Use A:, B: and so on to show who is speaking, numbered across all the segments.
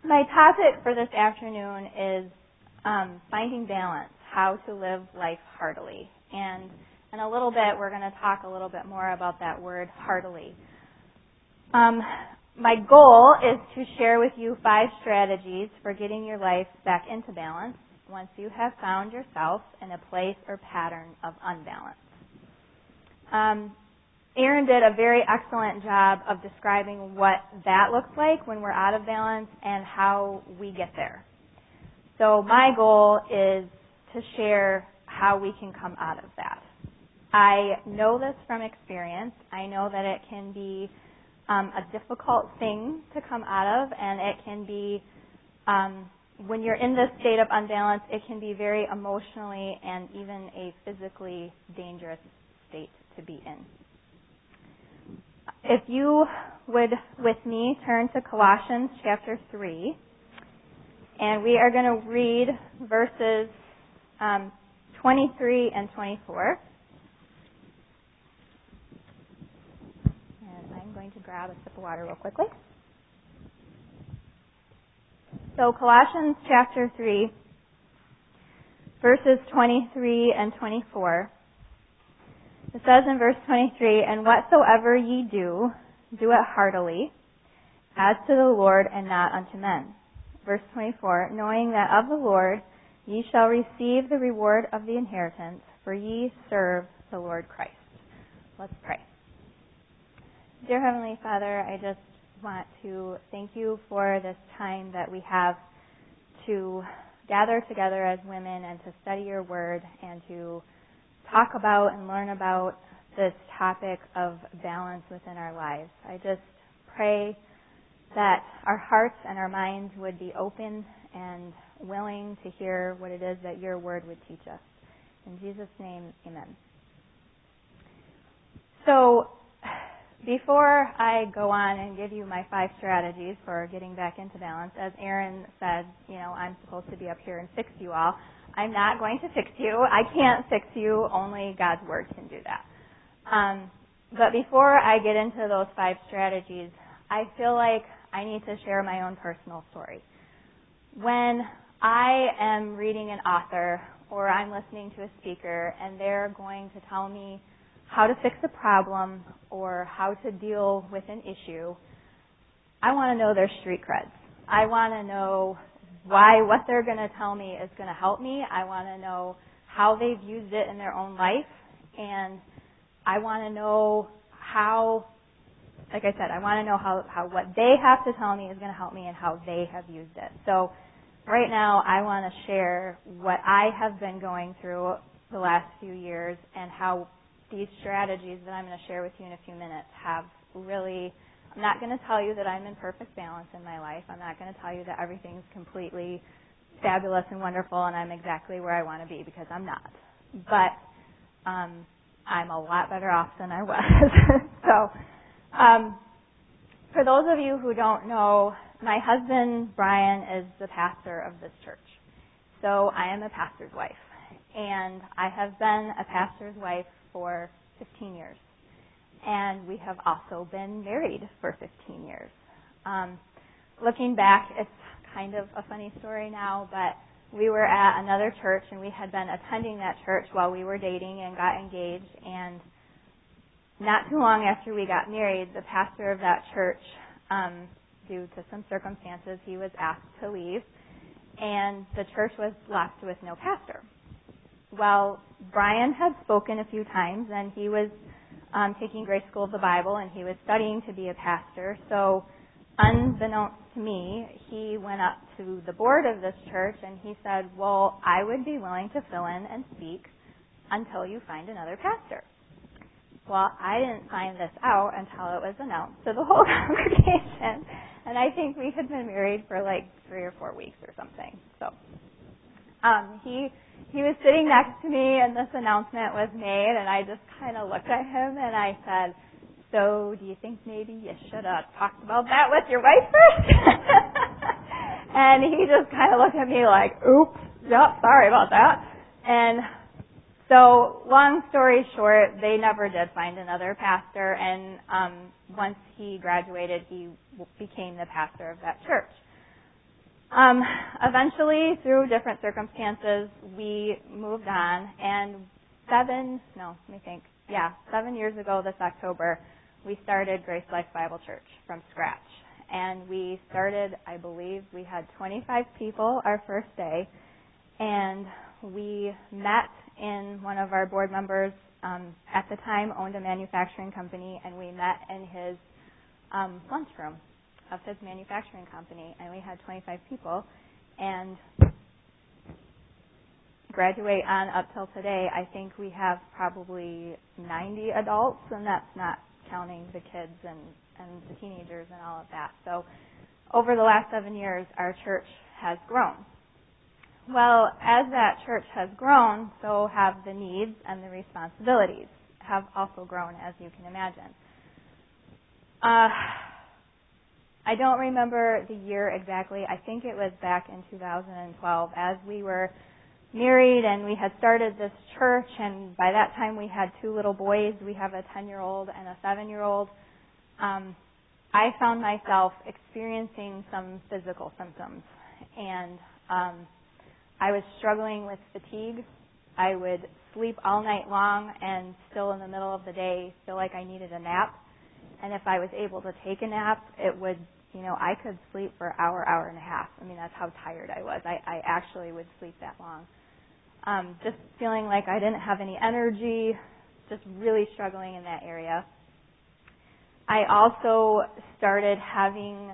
A: My topic for this afternoon is finding balance, how to live life heartily. And in a little bit, we're going to talk a little bit more about that word, heartily. My goal is to share with you 5 strategies for getting your life back into balance once you have found yourself in a place or pattern of unbalance. Aaron did a very excellent job of describing what that looks like when we're out of balance and how we get there. So my goal is to share how we can come out of that. I know this from experience. I know that it can be a difficult thing to come out of, and it can be, when you're in this state of unbalance, it can be very emotionally and even a physically dangerous state to be in. If you would, with me, turn to Colossians chapter 3, and we are going to read verses 23 and 24. And I'm going to grab a sip of water real quickly. So Colossians chapter 3, verses 23 and 24. It says in verse 23, "And whatsoever ye do, do it heartily, as to the Lord and not unto men." Verse 24, "Knowing that of the Lord ye shall receive the reward of the inheritance, for ye serve the Lord Christ." Let's pray. Dear Heavenly Father, I just want to thank you for this time that we have to gather together as women and to study your word and to talk about and learn about this topic of balance within our lives. I just pray that our hearts and our minds would be open and willing to hear what it is that your word would teach us. In Jesus' name, amen. So, before I go on and give you my 5 strategies for getting back into balance, as Aaron said, I'm supposed to be up here and fix you all. I'm not going to fix you. I can't fix you. Only God's word can do that. But before I get into those 5 strategies, I feel like I need to share my own personal story. When I am reading an author or I'm listening to a speaker and they're going to tell me how to fix a problem or how to deal with an issue, I want to know their street creds. I want to know why what they're going to tell me is going to help me. I want to know how they've used it in their own life. And I want to know how, like I said, I want to know how what they have to tell me is going to help me and how they have used it. So right now I want to share what I have been going through the last few years and how these strategies that I'm going to share with you in a few minutes have really, I'm not going to tell you that I'm in perfect balance in my life. I'm not going to tell you that everything's completely fabulous and wonderful and I'm exactly where I want to be, because I'm not. But I'm a lot better off than I was. So for those of you who don't know, my husband, Brian, is the pastor of this church. So I am a pastor's wife. And I have been a pastor's wife for 15 years. And we have also been married for 15 years. Looking back, it's kind of a funny story now, but we were at another church and we had been attending that church while we were dating and got engaged. And not too long after we got married, the pastor of that church, due to some circumstances, he was asked to leave. And the church was left with no pastor. Well, Brian had spoken a few times and he was taking Grace School of the Bible, and he was studying to be a pastor. So, unbeknownst to me, he went up to the board of this church and he said, "Well, I would be willing to fill in and speak until you find another pastor." Well, I didn't find this out until it was announced to the whole congregation, and I think we had been married for like 3 or 4 weeks or something. So, he was sitting next to me and this announcement was made, and I just kind of looked at him and I said, "So do you think maybe you should have talked about that with your wife first?" And he just kind of looked at me like, "Oops, yep, sorry about that." And so long story short, they never did find another pastor, and once he graduated, he became the pastor of that church. Eventually, through different circumstances, we moved on, and 7 years ago this October, we started Grace Life Bible Church from scratch. And we started, I believe, we had 25 people our first day, and we met in one of our board members at the time owned a manufacturing company, and we met in his lunchroom of his manufacturing company, and we had 25 people. And graduate on up till today, I think we have probably 90 adults, and that's not counting the kids and the teenagers and all of that. So over the last 7 years, our church has grown. Well, as that church has grown, so have the needs and the responsibilities have also grown, as you can imagine. I don't remember the year exactly. I think it was back in 2012 as we were married and we had started this church, and by that time we had 2 little boys. We have a 10-year-old and a 7-year-old. I found myself experiencing some physical symptoms, and I was struggling with fatigue. I would sleep all night long and still in the middle of the day feel like I needed a nap. And if I was able to take a nap, it would, I could sleep for an hour and a half. I mean, that's how tired I was. I actually would sleep that long. Just feeling like I didn't have any energy, just really struggling in that area. I also started having,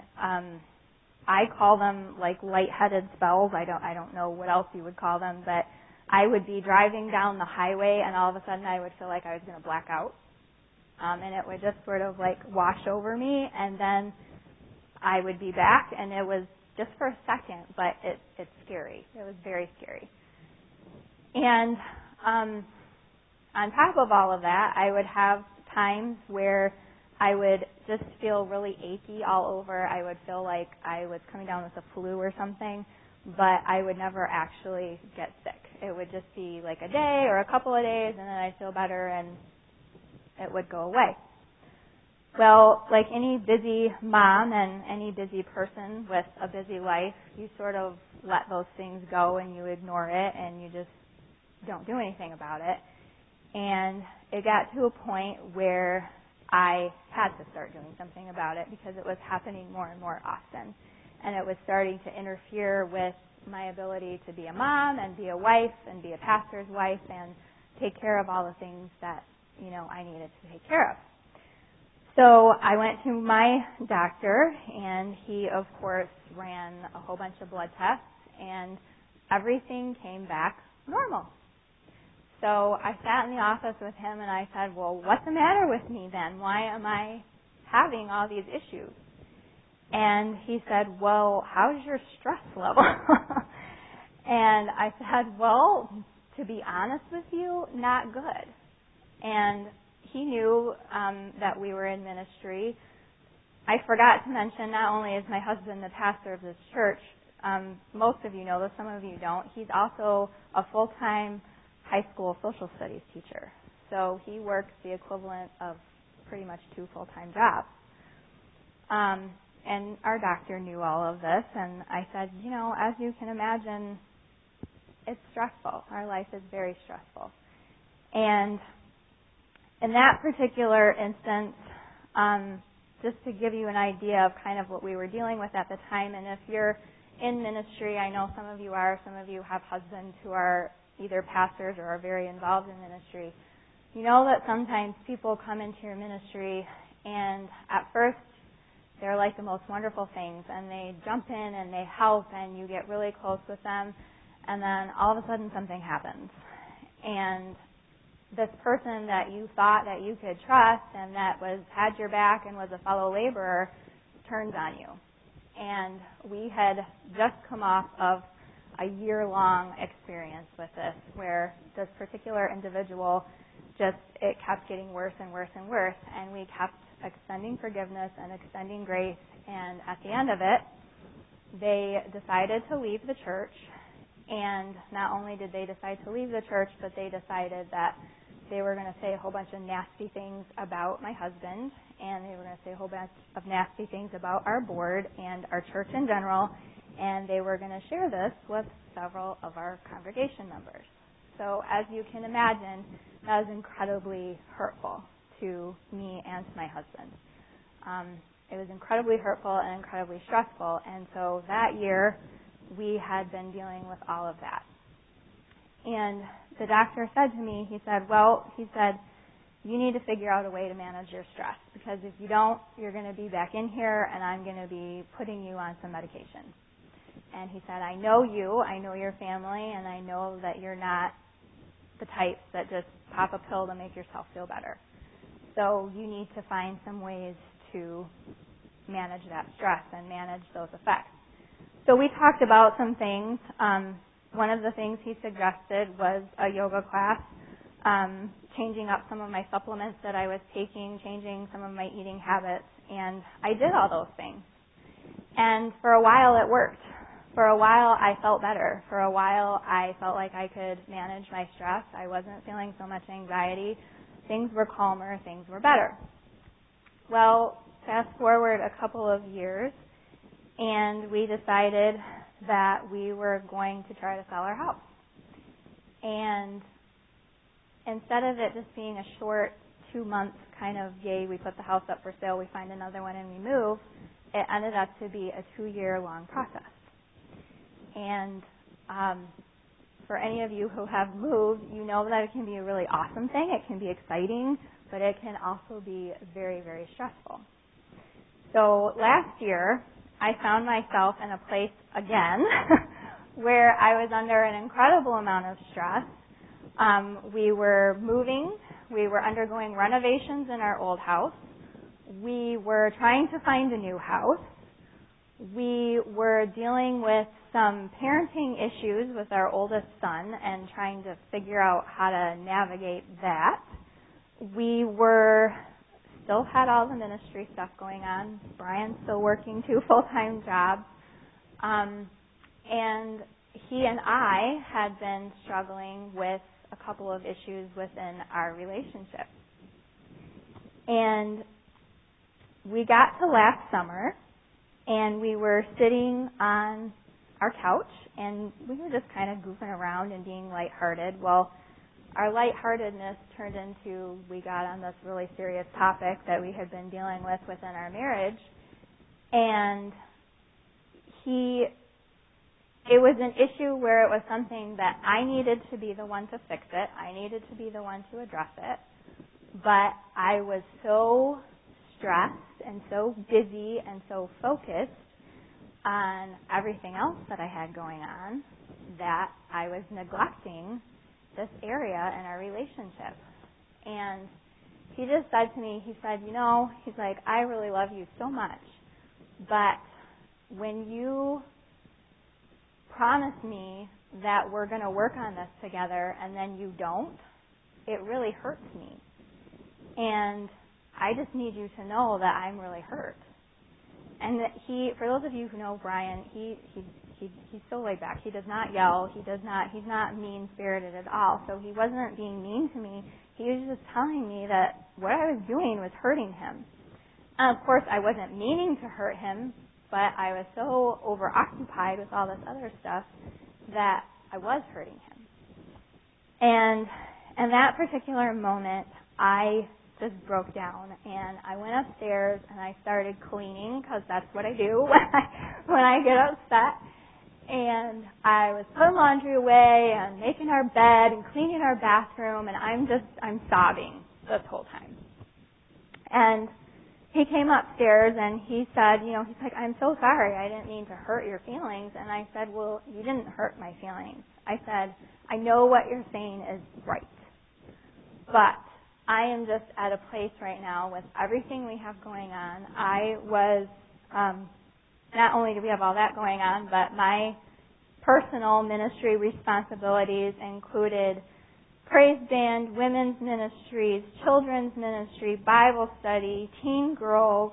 A: I call them like lightheaded spells. I don't know what else you would call them, but I would be driving down the highway and all of a sudden I would feel like I was going to black out. And it would just sort of like wash over me, and then I would be back, and it was just for a second, but it's scary. It was very scary. And on top of all of that, I would have times where I would just feel really achy all over. I would feel like I was coming down with a flu or something, but I would never actually get sick. It would just be like a day or a couple of days, and then I'd feel better, and it would go away. Well, like any busy mom and any busy person with a busy life, you sort of let those things go and you ignore it and you just don't do anything about it. And it got to a point where I had to start doing something about it because it was happening more and more often. And it was starting to interfere with my ability to be a mom and be a wife and be a pastor's wife and take care of all the things that, I needed to take care of. So I went to my doctor, and he, of course, ran a whole bunch of blood tests, and everything came back normal. So I sat in the office with him, and I said, well, what's the matter with me then? Why am I having all these issues? And he said, well, how's your stress level? And I said, well, to be honest with you, not good. And he knew that we were in ministry. I forgot to mention, not only is my husband the pastor of this church, most of you know this, some of you don't, he's also a full-time high school social studies teacher. So he works the equivalent of pretty much 2 full-time jobs. And our doctor knew all of this, and I said, as you can imagine, it's stressful. Our life is very stressful. And in that particular instance, just to give you an idea of kind of what we were dealing with at the time, and if you're in ministry, I know some of you are, some of you have husbands who are either pastors or are very involved in ministry. You know that sometimes people come into your ministry and at first they're like the most wonderful things, and they jump in and they help and you get really close with them, and then all of a sudden something happens. And this person that you thought that you could trust and that had your back and was a fellow laborer turns on you. And we had just come off of a year-long experience with this, where this particular individual it kept getting worse and worse and worse, and we kept extending forgiveness and extending grace, and at the end of it, they decided to leave the church. And not only did they decide to leave the church, but they decided that they were going to say a whole bunch of nasty things about my husband, and they were going to say a whole bunch of nasty things about our board and our church in general, and they were going to share this with several of our congregation members. So as you can imagine, that was incredibly hurtful to me and to my husband. It was incredibly hurtful and incredibly stressful, and so that year we had been dealing with all of that. And the doctor said to me, he said, you need to figure out a way to manage your stress, because if you don't, you're going to be back in here and I'm going to be putting you on some medication. And he said, I know you, I know your family, and I know that you're not the types that just pop a pill to make yourself feel better. So you need to find some ways to manage that stress and manage those effects. So we talked about some things. One of the things he suggested was a yoga class, changing up some of my supplements that I was taking, changing some of my eating habits, and I did all those things. And for a while it worked. For a while I felt better. For a while I felt like I could manage my stress. I wasn't feeling so much anxiety. Things were calmer. Things were better. Well, fast forward a couple of years, and we decided that we were going to try to sell our house. And instead of it just being a short 2 months kind of, yay, we put the house up for sale, we find another one and we move, it ended up to be a 2-year long process. And for any of you who have moved, you know that it can be a really awesome thing. It can be exciting, but it can also be very, very stressful. So last year, I found myself in a place again where I was under an incredible amount of stress. We were moving. We were undergoing renovations in our old house. We were trying to find a new house. We were dealing with some parenting issues with our oldest son and trying to figure out how to navigate that. We still had all the ministry stuff going on. Brian's still working 2 full-time jobs. And he and I had been struggling with a couple of issues within our relationship. And we got to last summer, and we were sitting on our couch, and we were just kind of goofing around and being lighthearted. Well, our lightheartedness turned into, we got on this really serious topic that we had been dealing with within our marriage, and it was an issue where it was something that I needed to be the one to fix it. I needed to be the one to address it. But I was so stressed and so busy and so focused on everything else that I had going on that I was neglecting this area in our relationship. And he just said to me, he said, he's like, I really love you so much, but when you promise me that we're going to work on this together and then you don't, it really hurts me. And I just need you to know that I'm really hurt. And that for those of you who know Brian, he's so laid back. He does not yell. He's not mean-spirited at all. So he wasn't being mean to me. He was just telling me that what I was doing was hurting him. And of course, I wasn't meaning to hurt him, but I was so overoccupied with all this other stuff that I was hurting him. And in that particular moment, I just broke down, and I went upstairs and I started cleaning, because that's what I do when I get upset. And I was putting laundry away and making our bed and cleaning our bathroom, and I'm sobbing this whole time. And he came upstairs and he said, he's like, I'm so sorry, I didn't mean to hurt your feelings. And I said, well, you didn't hurt my feelings. I said, I know what you're saying is right, but I am just at a place right now with everything we have going on. I was, not only do we have all that going on, but my personal ministry responsibilities included praise band, women's ministries, children's ministry, Bible study, teen girls,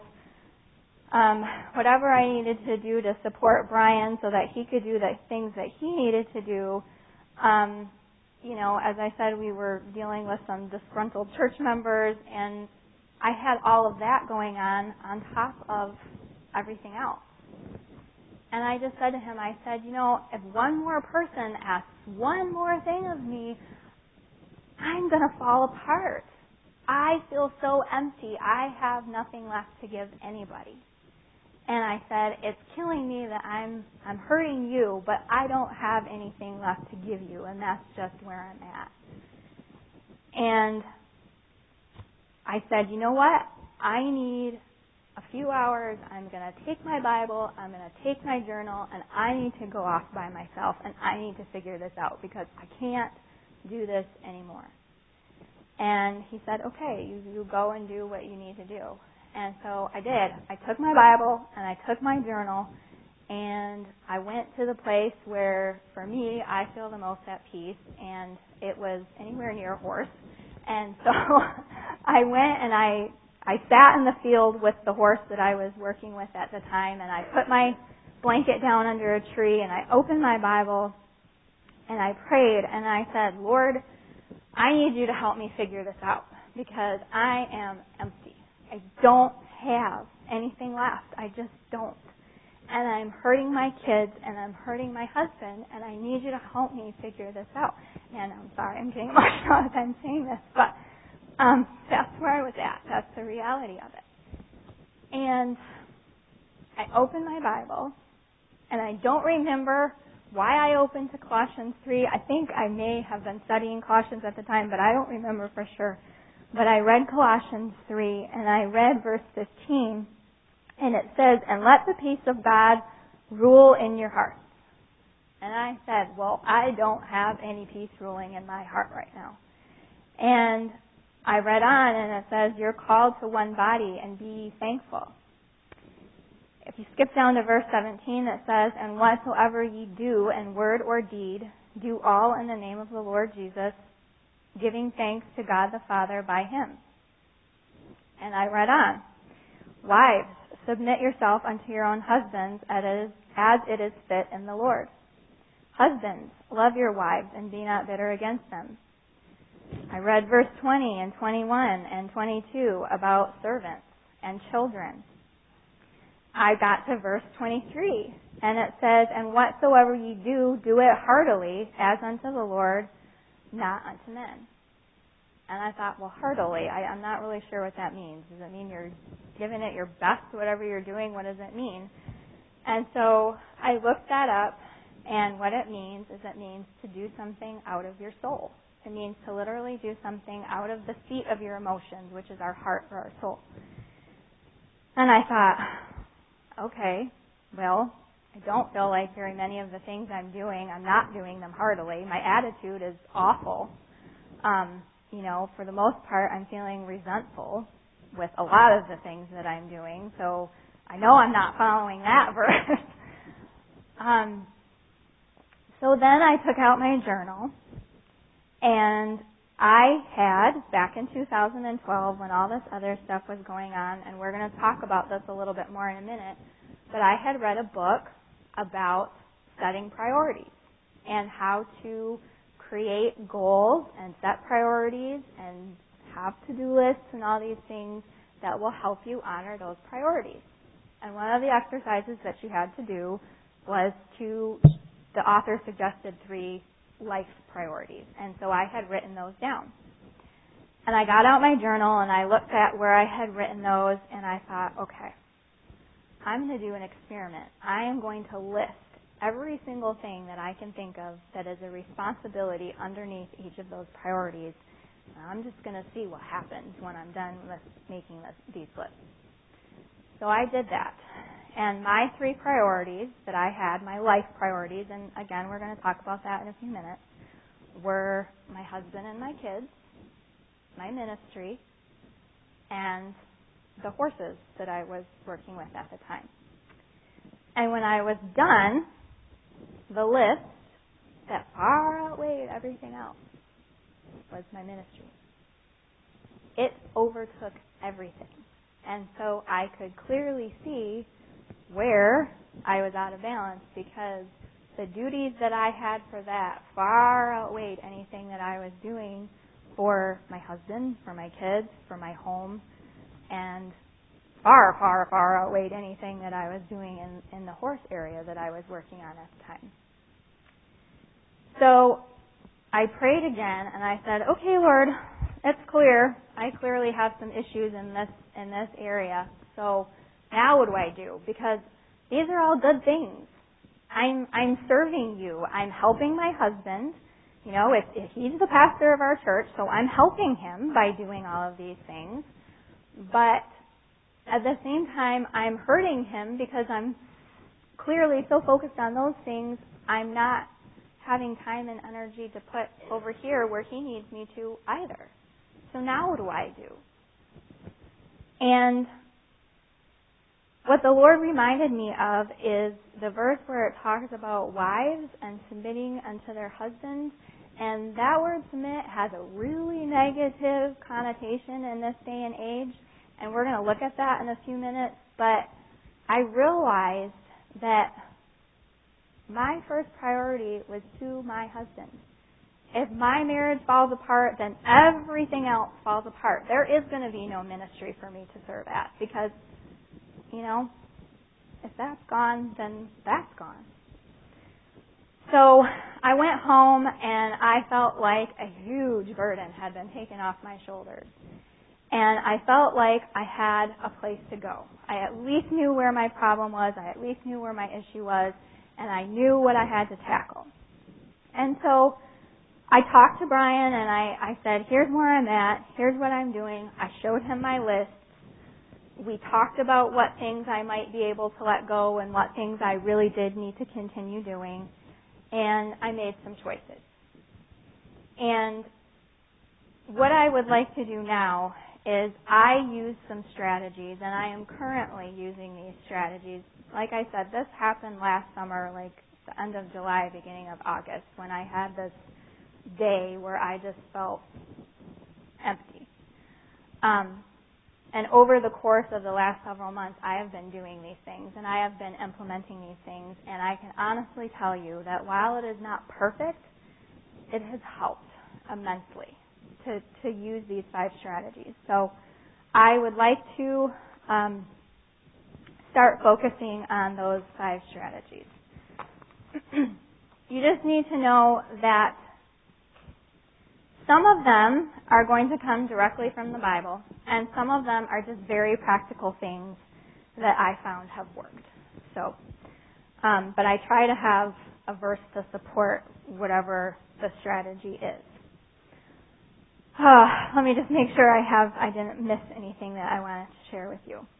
A: whatever I needed to do to support Brian so that he could do the things that he needed to do. As I said, we were dealing with some disgruntled church members, and I had all of that going on top of everything else. And I just said to him, I said, if one more person asks one more thing of me, I'm going to fall apart. I feel so empty. I have nothing left to give anybody. And I said, it's killing me that I'm hurting you, but I don't have anything left to give you, and that's just where I'm at. And I said, you know what? I need a few hours. I'm going to take my Bible, I'm going to take my journal, and I need to go off by myself, and I need to figure this out because I can't do this anymore. And he said, okay, you go and do what you need to do. And so I did. I took my Bible and I took my journal and I went to the place where, for me, I feel the most at peace, and it was anywhere near a horse. And so I went and I sat in the field with the horse that I was working with at the time, and I put my blanket down under a tree and I opened my Bible and I prayed and I said, Lord, I need you to help me figure this out because I am empty. I don't have anything left. I just don't. And I'm hurting my kids and I'm hurting my husband, and I need you to help me figure this out. And I'm sorry, I'm getting emotional as I'm saying this, but that's where I was at. That's the reality of it. And I opened my Bible, and I don't remember why I opened to Colossians 3. I think I may have been studying Colossians at the time, but I don't remember for sure. But I read Colossians 3, and I read verse 15, and it says, and let the peace of God rule in your hearts. And I said, well, I don't have any peace ruling in my heart right now. And I read on, and it says, you're called to one body, and be thankful. If you skip down to verse 17, it says, and whatsoever ye do in word or deed, do all in the name of the Lord Jesus, giving thanks to God the Father by Him. And I read on, wives, submit yourself unto your own husbands as it is fit in the Lord. Husbands, love your wives and be not bitter against them. I read verse 20 and 21 and 22 about servants and children. I got to verse 23, and it says, and whatsoever ye do, do it heartily, as unto the Lord, not unto men. And I thought, well, heartily, I'm not really sure what that means. Does it mean you're giving it your best, whatever you're doing? What does it mean? And so I looked that up, and what it means is it means to do something out of your soul. It means to literally do something out of the seat of your emotions, which is our heart or our soul. And I thought, okay, well, I don't feel like very many of the things I'm not doing them heartily. My attitude is awful. For the most part, I'm feeling resentful with a lot of the things that I'm doing. So I know I'm not following that verse. So then I took out my journal, and I had, back in 2012, when all this other stuff was going on, and we're going to talk about this a little bit more in a minute, but I had read a book about setting priorities and how to create goals and set priorities and have to-do lists and all these things that will help you honor those priorities. And one of the exercises that you had to do was the author suggested 3 life priorities. And so I had written those down. And I got out my journal and I looked at where I had written those, and I thought, okay, I'm going to do an experiment. I am going to list every single thing that I can think of that is a responsibility underneath each of those priorities. And I'm just going to see what happens when I'm done with making these lists. So I did that. And my 3 priorities that I had, my life priorities, and again, we're going to talk about that in a few minutes, were my husband and my kids, my ministry, and the horses that I was working with at the time. And when I was done, the list that far outweighed everything else was my ministry. It overtook everything. And so I could clearly see where I was out of balance, because the duties that I had for that far outweighed anything that I was doing for my husband, for my kids, for my home, and far, far, far outweighed anything that I was doing in the horse area that I was working on at the time. So I prayed again, and I said, okay, Lord, it's clear. I clearly have some issues in this area. So now what do I do? Because these are all good things. I'm serving you. I'm helping my husband. You know, if he's the pastor of our church, so I'm helping him by doing all of these things. But at the same time, I'm hurting him because I'm clearly so focused on those things, I'm not having time and energy to put over here where he needs me to either. So now what do I do? And what the Lord reminded me of is the verse where it talks about wives and submitting unto their husbands. And that word submit has a really negative connotation in this day and age. And we're going to look at that in a few minutes. But I realized that my first priority was to my husband. If my marriage falls apart, then everything else falls apart. There is going to be no ministry for me to serve at because, you know, if that's gone, then that's gone. So I went home and I felt like a huge burden had been taken off my shoulders. And I felt like I had a place to go. I at least knew where my problem was. I at least knew where my issue was. And I knew what I had to tackle. And so I talked to Brian and I said, here's where I'm at. Here's what I'm doing. I showed him my list. We talked about what things I might be able to let go and what things I really did need to continue doing. And I made some choices. And what I would like to do now is I use some strategies, and I am currently using these strategies. Like I said, this happened last summer, like the end of July, beginning of August, when I had this day where I just felt empty. And over the course of the last several months, I have been doing these things, and I have been implementing these things, and I can honestly tell you that while it is not perfect, it has helped immensely to use these 5 strategies. So I would like to start focusing on those 5 strategies. You just need to know that some of them are going to come directly from the Bible, and some of them are just very practical things that I found have worked. So, but I try to have a verse to support whatever the strategy is. Let me just make sure I didn't miss anything that I wanted to share with you.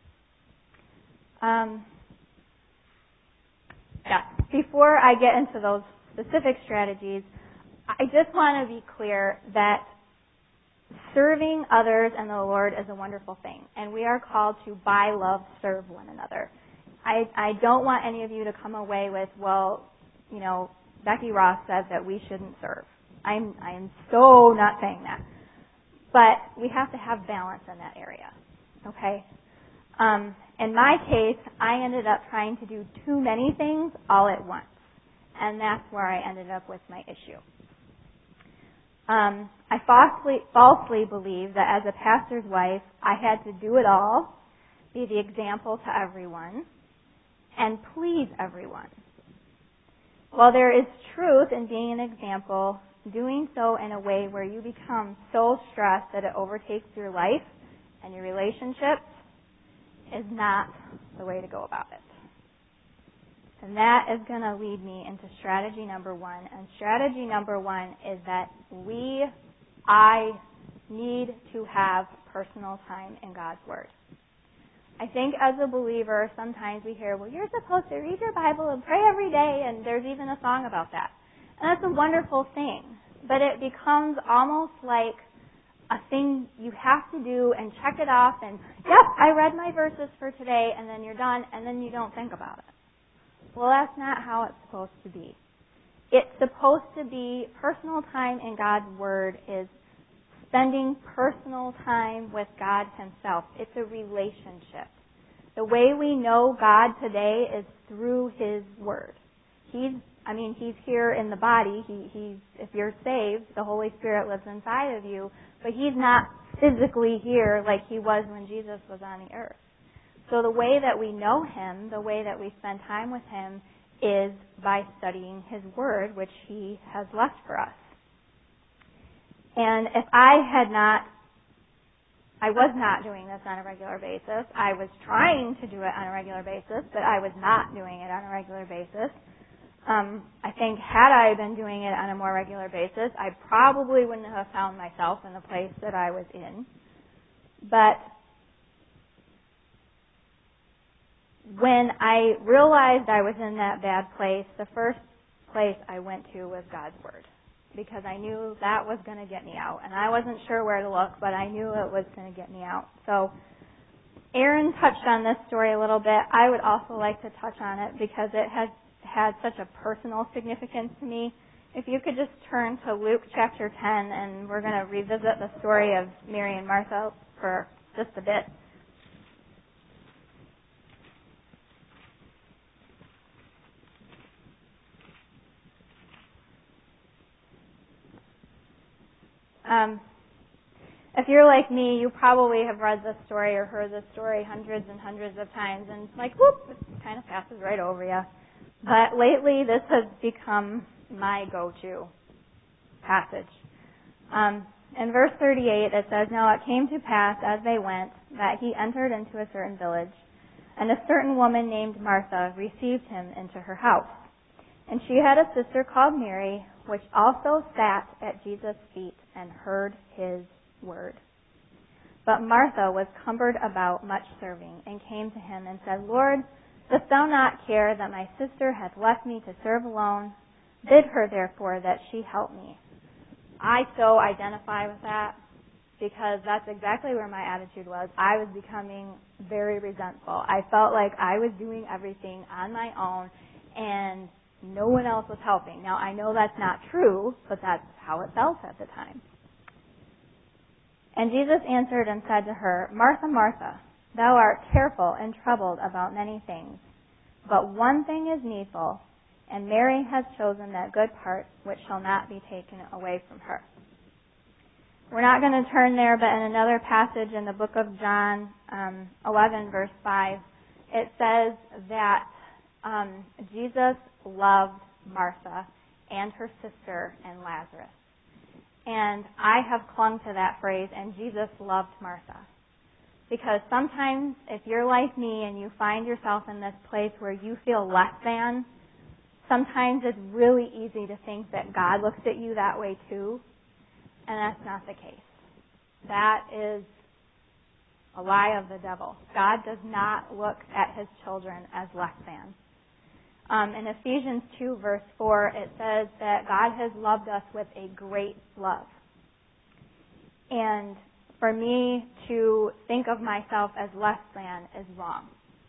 A: Before I get into those specific strategies, I just want to be clear that serving others and the Lord is a wonderful thing, and we are called to, by love, serve one another. I don't want any of you to come away with, well, you know, Becky Ross said that we shouldn't serve. I am so not saying that. But we have to have balance in that area, okay? In my case, I ended up trying to do too many things all at once, and that's where I ended up with my issue. I falsely believed that as a pastor's wife, I had to do it all, be the example to everyone, and please everyone. While there is truth in being an example, doing so in a way where you become so stressed that it overtakes your life and your relationships is not the way to go about it. And that is going to lead me into strategy number 1. And strategy number 1 is that I need to have personal time in God's Word. I think as a believer, sometimes we hear, well, you're supposed to read your Bible and pray every day, and there's even a song about that. And that's a wonderful thing. But it becomes almost like a thing you have to do and check it off and, yep, I read my verses for today, and then you're done, and then you don't think about it. Well, that's not how it's supposed to be. It's supposed to be personal time in God's Word is spending personal time with God Himself. It's a relationship. The way we know God today is through His Word. He's here in the body. If you're saved, the Holy Spirit lives inside of you, but He's not physically here like He was when Jesus was on the earth. So the way that we know Him, the way that we spend time with Him, is by studying His Word, which He has left for us. And if I was not doing this on a regular basis. I was trying to do it on a regular basis, but I was not doing it on a regular basis. I think had I been doing it on a more regular basis, I probably wouldn't have found myself in the place that I was in. But when I realized I was in that bad place, the first place I went to was God's Word, because I knew that was going to get me out. And I wasn't sure where to look, but I knew it was going to get me out. So Aaron touched on this story a little bit. I would also like to touch on it because it has had such a personal significance to me. If you could just turn to Luke chapter 10, and we're going to revisit the story of Mary and Martha for just a bit. If you're like me, you probably have read this story or heard this story hundreds and hundreds of times, and it's like, whoop, it kind of passes right over you. But lately, this has become my go-to passage. In verse 38, it says, "Now it came to pass as they went that he entered into a certain village, and a certain woman named Martha received him into her house. And she had a sister called Mary, which also sat at Jesus' feet and heard his word. But Martha was cumbered about much serving, and came to him and said, Lord, dost thou not care that my sister hath left me to serve alone? Bid her therefore that she help me." I so identify with that, because that's exactly where my attitude was. I was becoming very resentful. I felt like I was doing everything on my own, and no one else was helping. Now, I know that's not true, but that's how it felt at the time. And Jesus answered and said to her, Martha, Martha, thou art careful and troubled about many things, but one thing is needful, and Mary has chosen that good part which shall not be taken away from her. We're not going to turn there, but in another passage in the book of John 11, verse 5, it says that Jesus loved Martha and her sister and Lazarus. And I have clung to that phrase, and Jesus loved Martha. Because sometimes, if you're like me and you find yourself in this place where you feel less than, sometimes it's really easy to think that God looks at you that way too, and that's not the case. That is a lie of the devil. God does not look at his children as less than. In Ephesians 2, verse 4, it says that God has loved us with a great love. And for me to think of myself as less than is wrong.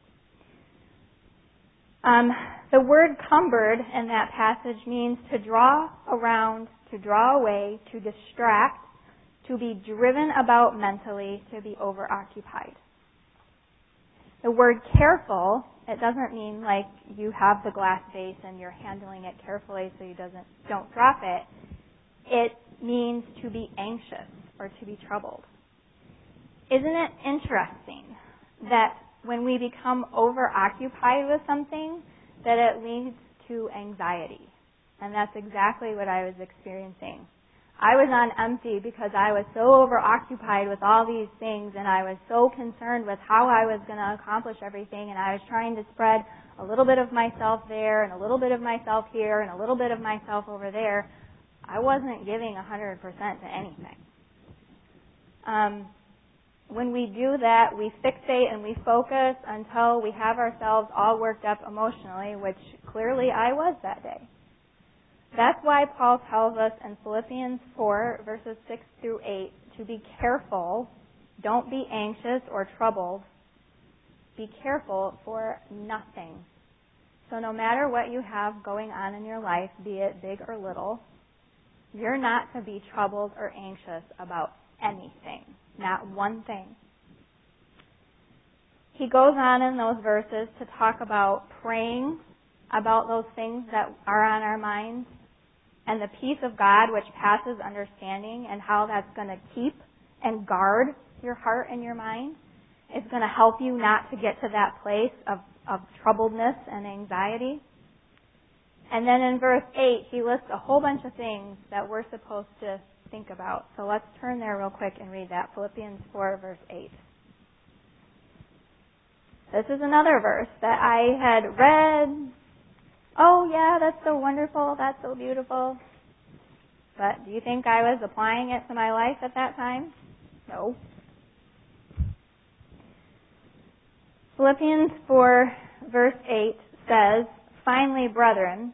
A: The word cumbered in that passage means to draw around, to draw away, to distract, to be driven about mentally, to be overoccupied. The word careful, it doesn't mean like you have the glass vase and you're handling it carefully so you don't drop it. It means to be anxious or to be troubled. Isn't it interesting that when we become overoccupied with something, that it leads to anxiety? And that's exactly what I was experiencing. I was on empty because I was so overoccupied with all these things, and I was so concerned with how I was going to accomplish everything, and I was trying to spread a little bit of myself there and a little bit of myself here and a little bit of myself over there. I wasn't giving 100% to anything. When we do that, we fixate and we focus until we have ourselves all worked up emotionally, which clearly I was that day. That's why Paul tells us in Philippians 4, verses 6 through 8, to be careful. Don't be anxious or troubled. Be careful for nothing. So no matter what you have going on in your life, be it big or little, you're not to be troubled or anxious about anything. Not one thing. He goes on in those verses to talk about praying about those things that are on our minds, and the peace of God which passes understanding, and how that's going to keep and guard your heart and your mind. It's going to help you not to get to that place of troubledness and anxiety. And then in verse 8, he lists a whole bunch of things that we're supposed to think about. So let's turn there real quick and read that. Philippians 4, verse 8. This is another verse that I had read. Oh, yeah, that's so wonderful. That's so beautiful. But do you think I was applying it to my life at that time? No. Philippians 4, verse 8 says, "Finally, brethren,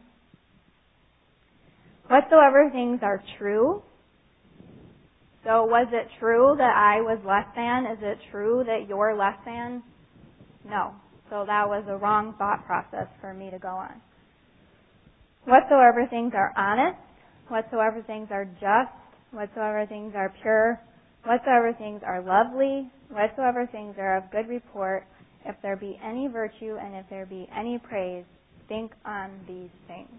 A: whatsoever things are true." So was it true that I was less than? Is it true that you're less than? No. So that was a wrong thought process for me to go on. "Whatsoever things are honest, whatsoever things are just, whatsoever things are pure, whatsoever things are lovely, whatsoever things are of good report, if there be any virtue and if there be any praise, think on these things."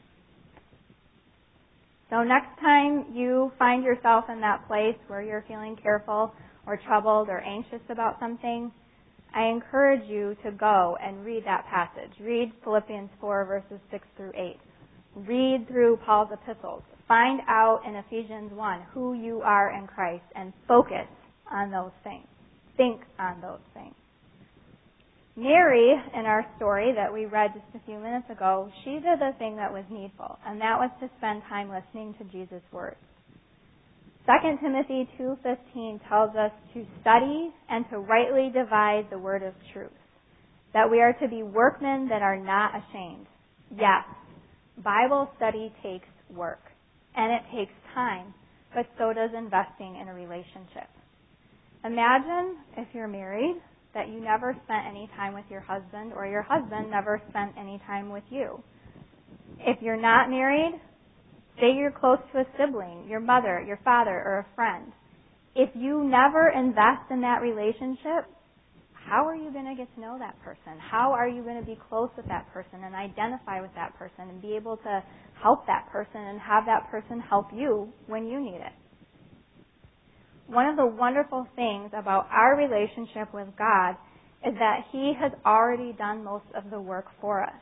A: So next time you find yourself in that place where you're feeling careful or troubled or anxious about something, I encourage you to go and read that passage. Read Philippians 4, verses 6 through 8. Read through Paul's epistles. Find out in Ephesians 1 who you are in Christ and focus on those things. Think on those things. Mary, in our story that we read just a few minutes ago, she did the thing that was needful, and that was to spend time listening to Jesus' words. 2 Timothy 2:15 tells us to study and to rightly divide the word of truth, that we are to be workmen that are not ashamed. Yes, Bible study takes work, and it takes time, but so does investing in a relationship. Imagine, if you're married, that you never spent any time with your husband or your husband never spent any time with you. If you're not married, say you're close to a sibling, your mother, your father, or a friend. If you never invest in that relationship, how are you going to get to know that person? How are you going to be close with that person and identify with that person and be able to help that person and have that person help you when you need it? One of the wonderful things about our relationship with God is that He has already done most of the work for us.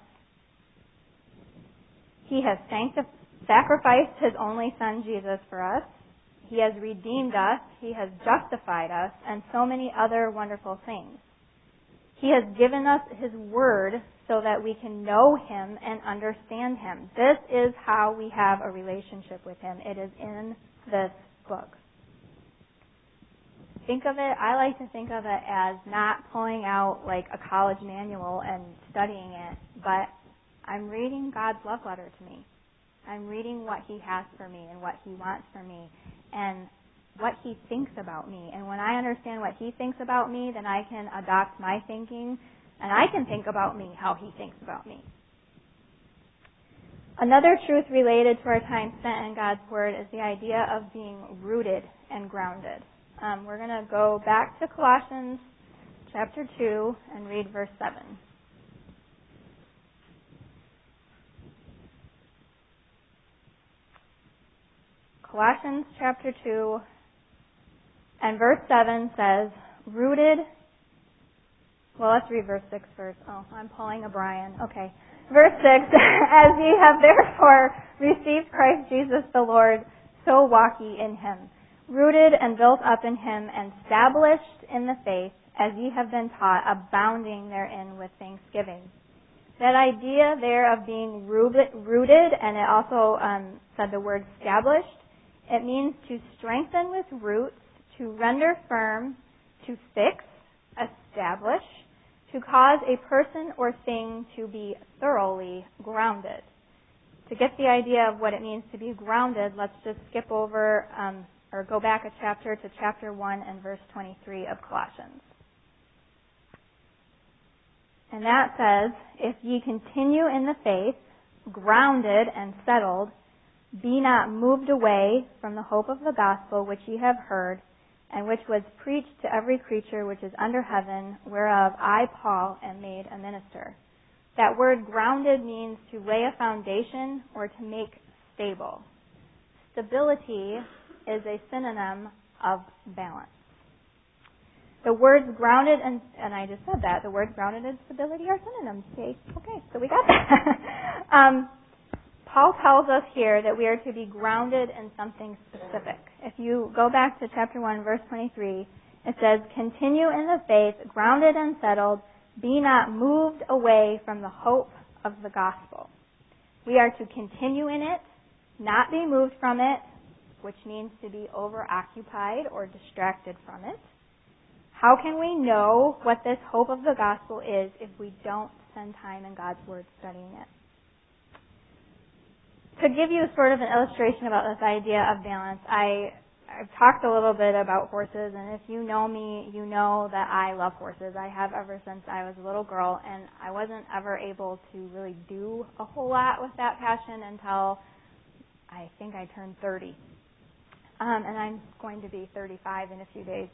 A: He has sacrificed His only Son, Jesus, for us. He has redeemed us. He has justified us, and so many other wonderful things. He has given us His Word so that we can know Him and understand Him. This is how we have a relationship with Him. It is in this book. I like to think of it as not pulling out like a college manual and studying it, but I'm reading God's love letter to me. I'm reading what He has for me and what He wants for me and what He thinks about me. And when I understand what He thinks about me, then I can adopt my thinking and I can think about me how He thinks about me. Another truth related to our time spent in God's Word is the idea of being rooted and grounded. We're going to go back to Colossians chapter 2 and read verse 7. Colossians chapter 2 and verse 7 says, rooted. Well, let's read verse 6 first. Oh, I'm pulling a Brian. Okay. Verse 6, as ye have therefore received Christ Jesus the Lord, so walk ye in Him, rooted and built up in Him, and established in the faith, as ye have been taught, abounding therein with thanksgiving. That idea there of being rooted, and it also said the word established, it means to strengthen with roots, to render firm, to fix, establish, to cause a person or thing to be thoroughly grounded. To get the idea of what it means to be grounded, let's just skip over or go back a chapter to chapter 1 and verse 23 of Colossians. And that says, if ye continue in the faith, grounded and settled, be not moved away from the hope of the gospel which ye have heard, and which was preached to every creature which is under heaven, whereof I, Paul, am made a minister. That word grounded means to lay a foundation or to make stable. Stability is a synonym of balance. The words grounded and I just said that, the words grounded and stability are synonyms. Okay, so we got that. Paul tells us here that we are to be grounded in something specific. If you go back to chapter 1, verse 23, it says, continue in the faith, grounded and settled, be not moved away from the hope of the gospel. We are to continue in it, not be moved from it, which means to be overoccupied or distracted from it. How can we know what this hope of the gospel is if we don't spend time in God's Word studying it? To give you sort of an illustration about this idea of balance, I've talked a little bit about horses, and if you know me, you know that I love horses. I have ever since I was a little girl, and I wasn't ever able to really do a whole lot with that passion until I think I turned 30. And I'm going to be 35 in a few days.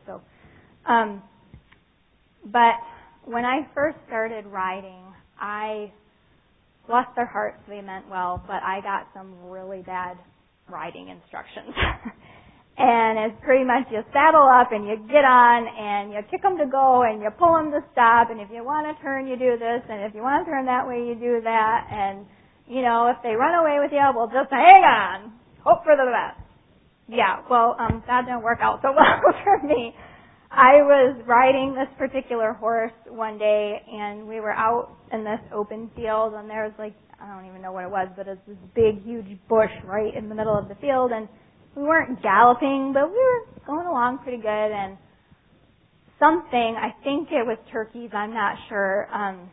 A: But when I first started riding, bless their hearts, they meant well, but I got some really bad riding instructions. And it's pretty much you saddle up and you get on and you kick them to go and you pull them to stop, and if you want to turn, you do this, and if you want to turn that way, you do that, and, if they run away with you, we'll just hang on, hope for the best. Yeah, well, that didn't work out so well for me. I was riding this particular horse one day, and we were out in this open field, and there was I don't even know what it was, but it's this big, huge bush right in the middle of the field, and we weren't galloping, but we were going along pretty good, and something, I think it was turkeys, I'm not sure,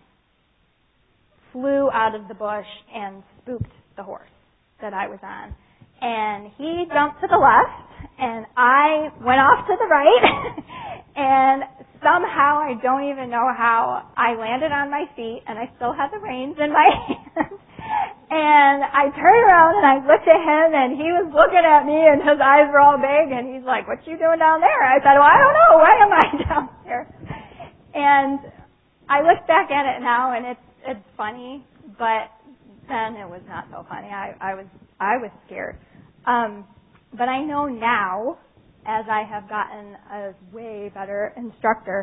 A: flew out of the bush and spooked the horse that I was on. And he jumped to the left, and I went off to the right, and somehow, I don't even know how, I landed on my feet, and I still had the reins in my hand. And I turned around, and I looked at him, and he was looking at me, and his eyes were all big, and he's like, what you doing down there? I said, well, I don't know. Why am I down here? And I look back at it now, and it's funny, but then it was not so funny. I was scared. But I know now, as I have gotten a way better instructor,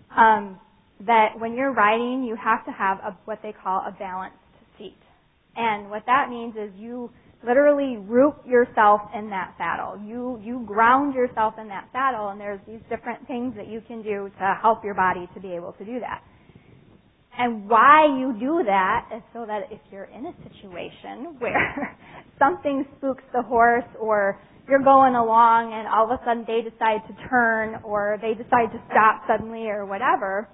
A: that when you're riding, you have to have what they call a balanced seat. And what that means is you literally root yourself in that saddle. You ground yourself in that saddle, and there's these different things that you can do to help your body to be able to do that. And why you do that is so that if you're in a situation where something spooks the horse, or you're going along and all of a sudden they decide to turn, or they decide to stop suddenly, or whatever,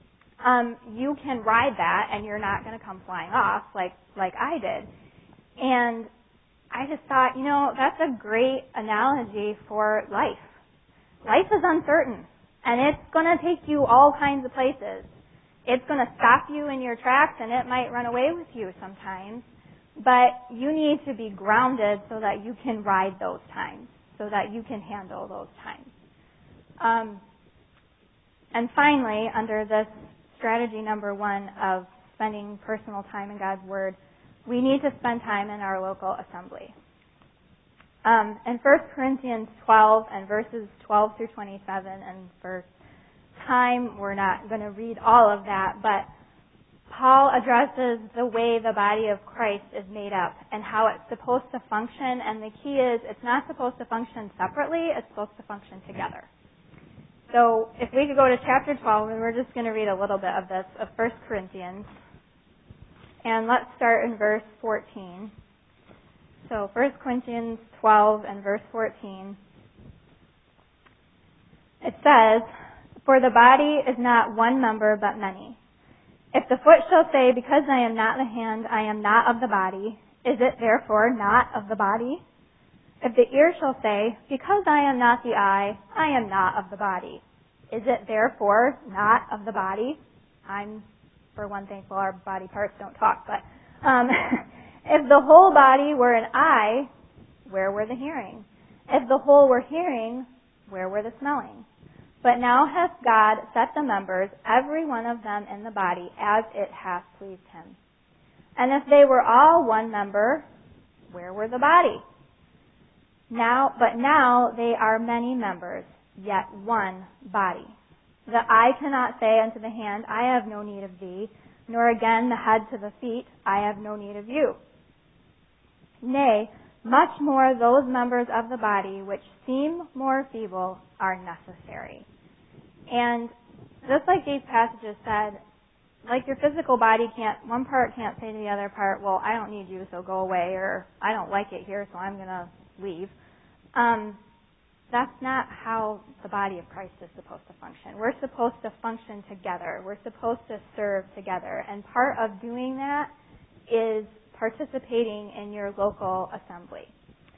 A: you can ride that and you're not going to come flying off like I did. And I just thought, that's a great analogy for life. Life is uncertain, and it's going to take you all kinds of places. It's going to stop you in your tracks, and it might run away with you sometimes. But you need to be grounded so that you can ride those times, so that you can handle those times. And finally, under this strategy number 1 of spending personal time in God's Word, we need to spend time in our local assembly. In 1 Corinthians 12 and verses 12 through 27, and for time, we're not going to read all of that, but Paul addresses the way the body of Christ is made up and how it's supposed to function, and the key is it's not supposed to function separately, it's supposed to function together. So if we could go to chapter 12, and we're just going to read a little bit of this, of 1 Corinthians, and let's start in verse 14. So 1 Corinthians 12 and verse 14, it says, for the body is not one member, but many. If the foot shall say, because I am not the hand, I am not of the body, is it therefore not of the body? If the ear shall say, because I am not the eye, I am not of the body, is it therefore not of the body? I'm, for one, thankful our body parts don't talk, but if the whole body were an eye, where were the hearing? If the whole were hearing, where were the smelling? But now hath God set the members, every one of them in the body, as it hath pleased him. And if they were all one member, where were the body? But now they are many members, yet one body. The eye cannot say unto the hand, I have no need of thee, nor again the head to the feet, I have no need of you. Nay, much more those members of the body which seem more feeble are necessary. And just like these passages said, like your physical body one part can't say to the other part, well, I don't need you, so go away, or I don't like it here, so I'm going to leave. That's not how the body of Christ is supposed to function. We're supposed to function together. We're supposed to serve together. And part of doing that is participating in your local assembly.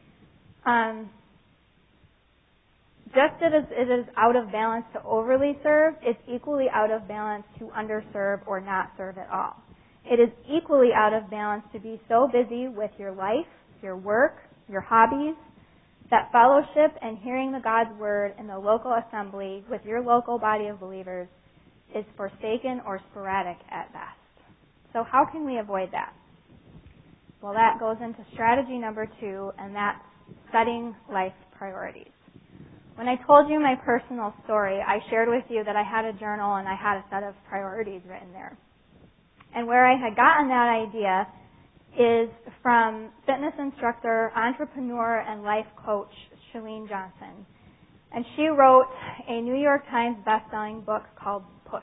A: Just as it is out of balance to overly serve, it's equally out of balance to underserve or not serve at all. It is equally out of balance to be so busy with your life, your work, your hobbies, that fellowship and hearing the God's Word in the local assembly with your local body of believers is forsaken or sporadic at best. So how can we avoid that? Well, that goes into strategy number 2, and that's setting life priorities. When I told you my personal story, I shared with you that I had a journal and I had a set of priorities written there. And where I had gotten that idea is from fitness instructor, entrepreneur, and life coach Chalene Johnson. And she wrote a New York Times best-selling book called Push.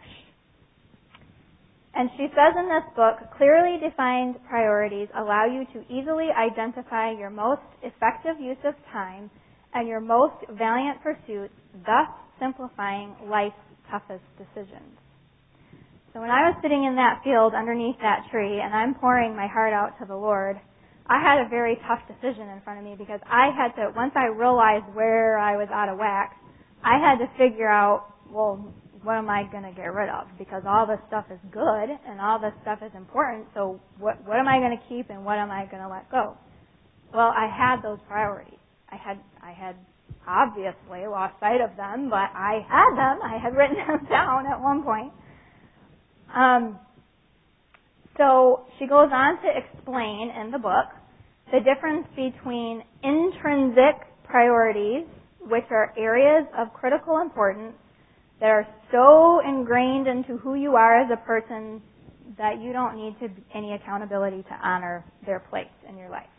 A: And she says in this book, clearly defined priorities allow you to easily identify your most effective use of time and your most valiant pursuits, thus simplifying life's toughest decisions. So when I was sitting in that field underneath that tree and I'm pouring my heart out to the Lord, I had a very tough decision in front of me because I had to, once I realized where I was out of whack, I had to figure out, well, what am I going to get rid of? Because all this stuff is good and all this stuff is important, so what am I going to keep and what am I going to let go? Well, I had those priorities. I had obviously lost sight of them, but I had them. I had written them down at one point. So she goes on to explain in the book the difference between intrinsic priorities, which are areas of critical importance that are so ingrained into who you are as a person that you don't need any accountability to honor their place in your life.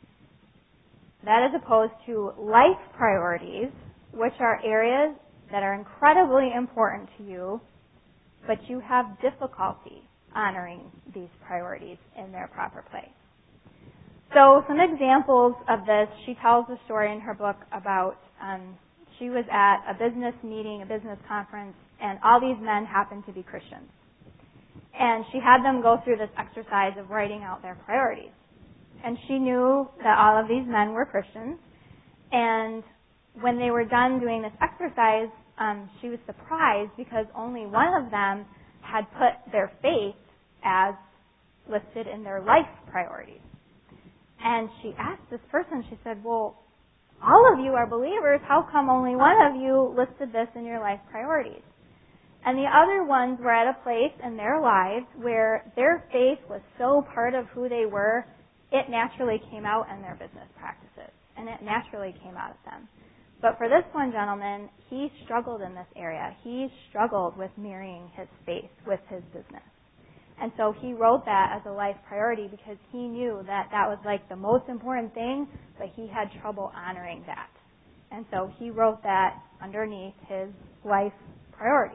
A: That is opposed to life priorities, which are areas that are incredibly important to you, but you have difficulty honoring these priorities in their proper place. So some examples of this, she tells the story in her book about she was at a business meeting, a business conference, and all these men happened to be Christians. And she had them go through this exercise of writing out their priorities. And she knew that all of these men were Christians. And when they were done doing this exercise, she was surprised because only one of them had put their faith as listed in their life priorities. And she asked this person, she said, well, all of you are believers. How come only one of you listed this in your life priorities? And the other ones were at a place in their lives where their faith was so part of who they were, it naturally came out in their business practices. And it naturally came out of them. But for this one gentleman, he struggled in this area. He struggled with marrying his faith with his business. And so he wrote that as a life priority because he knew that that was like the most important thing, but he had trouble honoring that. And so he wrote that underneath his life priorities.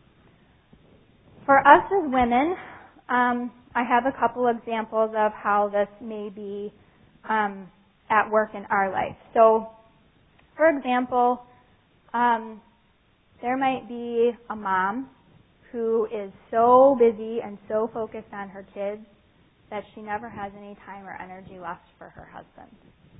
A: For us as women, I have a couple examples of how this may be at work in our life. So, for example, there might be a mom who is so busy and so focused on her kids that she never has any time or energy left for her husband.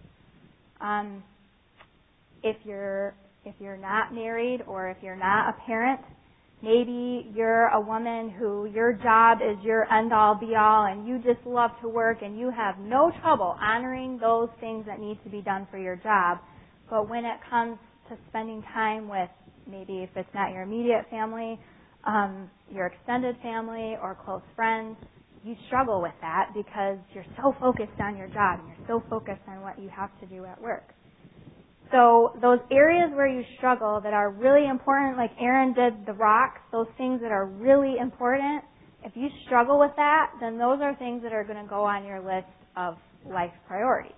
A: If you're not married or if you're not a parent, maybe you're a woman who your job is your end-all, be-all, and you just love to work and you have no trouble honoring those things that need to be done for your job. But when it comes to spending time with, maybe if it's not your immediate family, your extended family or close friends, you struggle with that because you're so focused on your job and you're so focused on what you have to do at work. So those areas where you struggle that are really important, like Aaron did the rocks, those things that are really important, if you struggle with that, then those are things that are going to go on your list of life priorities.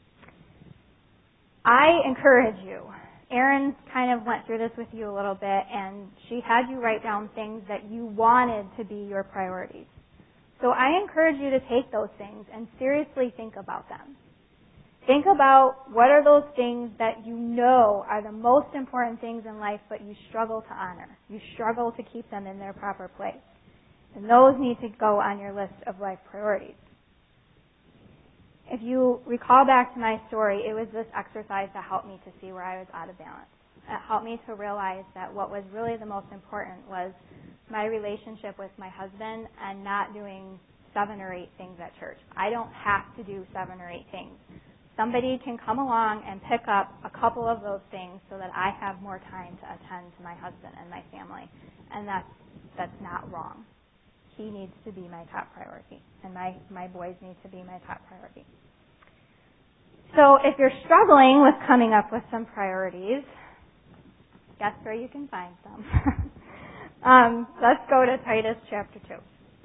A: I encourage you. Erin kind of went through this with you a little bit, and she had you write down things that you wanted to be your priorities. So I encourage you to take those things and seriously think about them. Think about what are those things that you know are the most important things in life, but you struggle to honor. You struggle to keep them in their proper place. And those need to go on your list of life priorities. If you recall back to my story, it was this exercise that helped me to see where I was out of balance. It helped me to realize that what was really the most important was my relationship with my husband and not doing 7 or 8 things at church. I don't have to do 7 or 8 things. Somebody can come along and pick up a couple of those things so that I have more time to attend to my husband and my family. And that's not wrong. He needs to be my top priority, and my boys need to be my top priority. So if you're struggling with coming up with some priorities, guess where you can find some. Let's go to Titus chapter 2.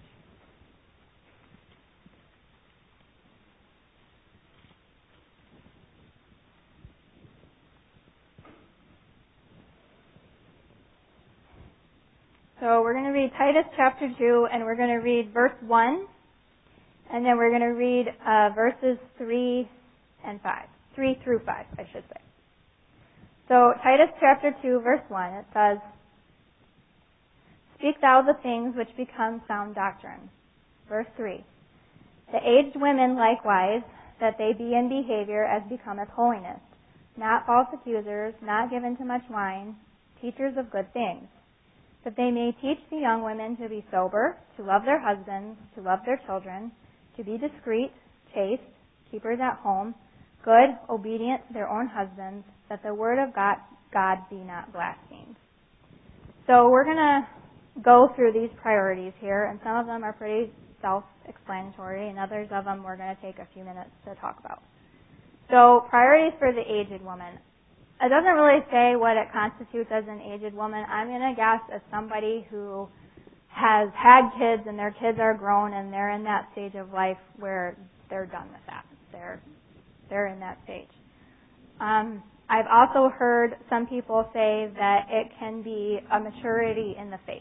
A: So we're going to read Titus chapter 2, and we're going to read verse 1, and then we're going to read verses 3 through 5, I should say. So Titus chapter 2, verse 1, it says, "Speak thou the things which become sound doctrine." Verse 3, "The aged women likewise, that they be in behavior as becometh holiness, not false accusers, not given to much wine, teachers of good things, that they may teach the young women to be sober, to love their husbands, to love their children, to be discreet, chaste, keepers at home, good, obedient to their own husbands, that the word of God be not blasphemed." So we're going to go through these priorities here, and some of them are pretty self-explanatory, and others of them we're going to take a few minutes to talk about. So priorities for the aged woman. It doesn't really say what it constitutes as an aged woman. I'm going to guess as somebody who has had kids and their kids are grown and they're in that stage of life where they're done with that. They're in that stage. I've also heard some people say that it can be a maturity in the faith.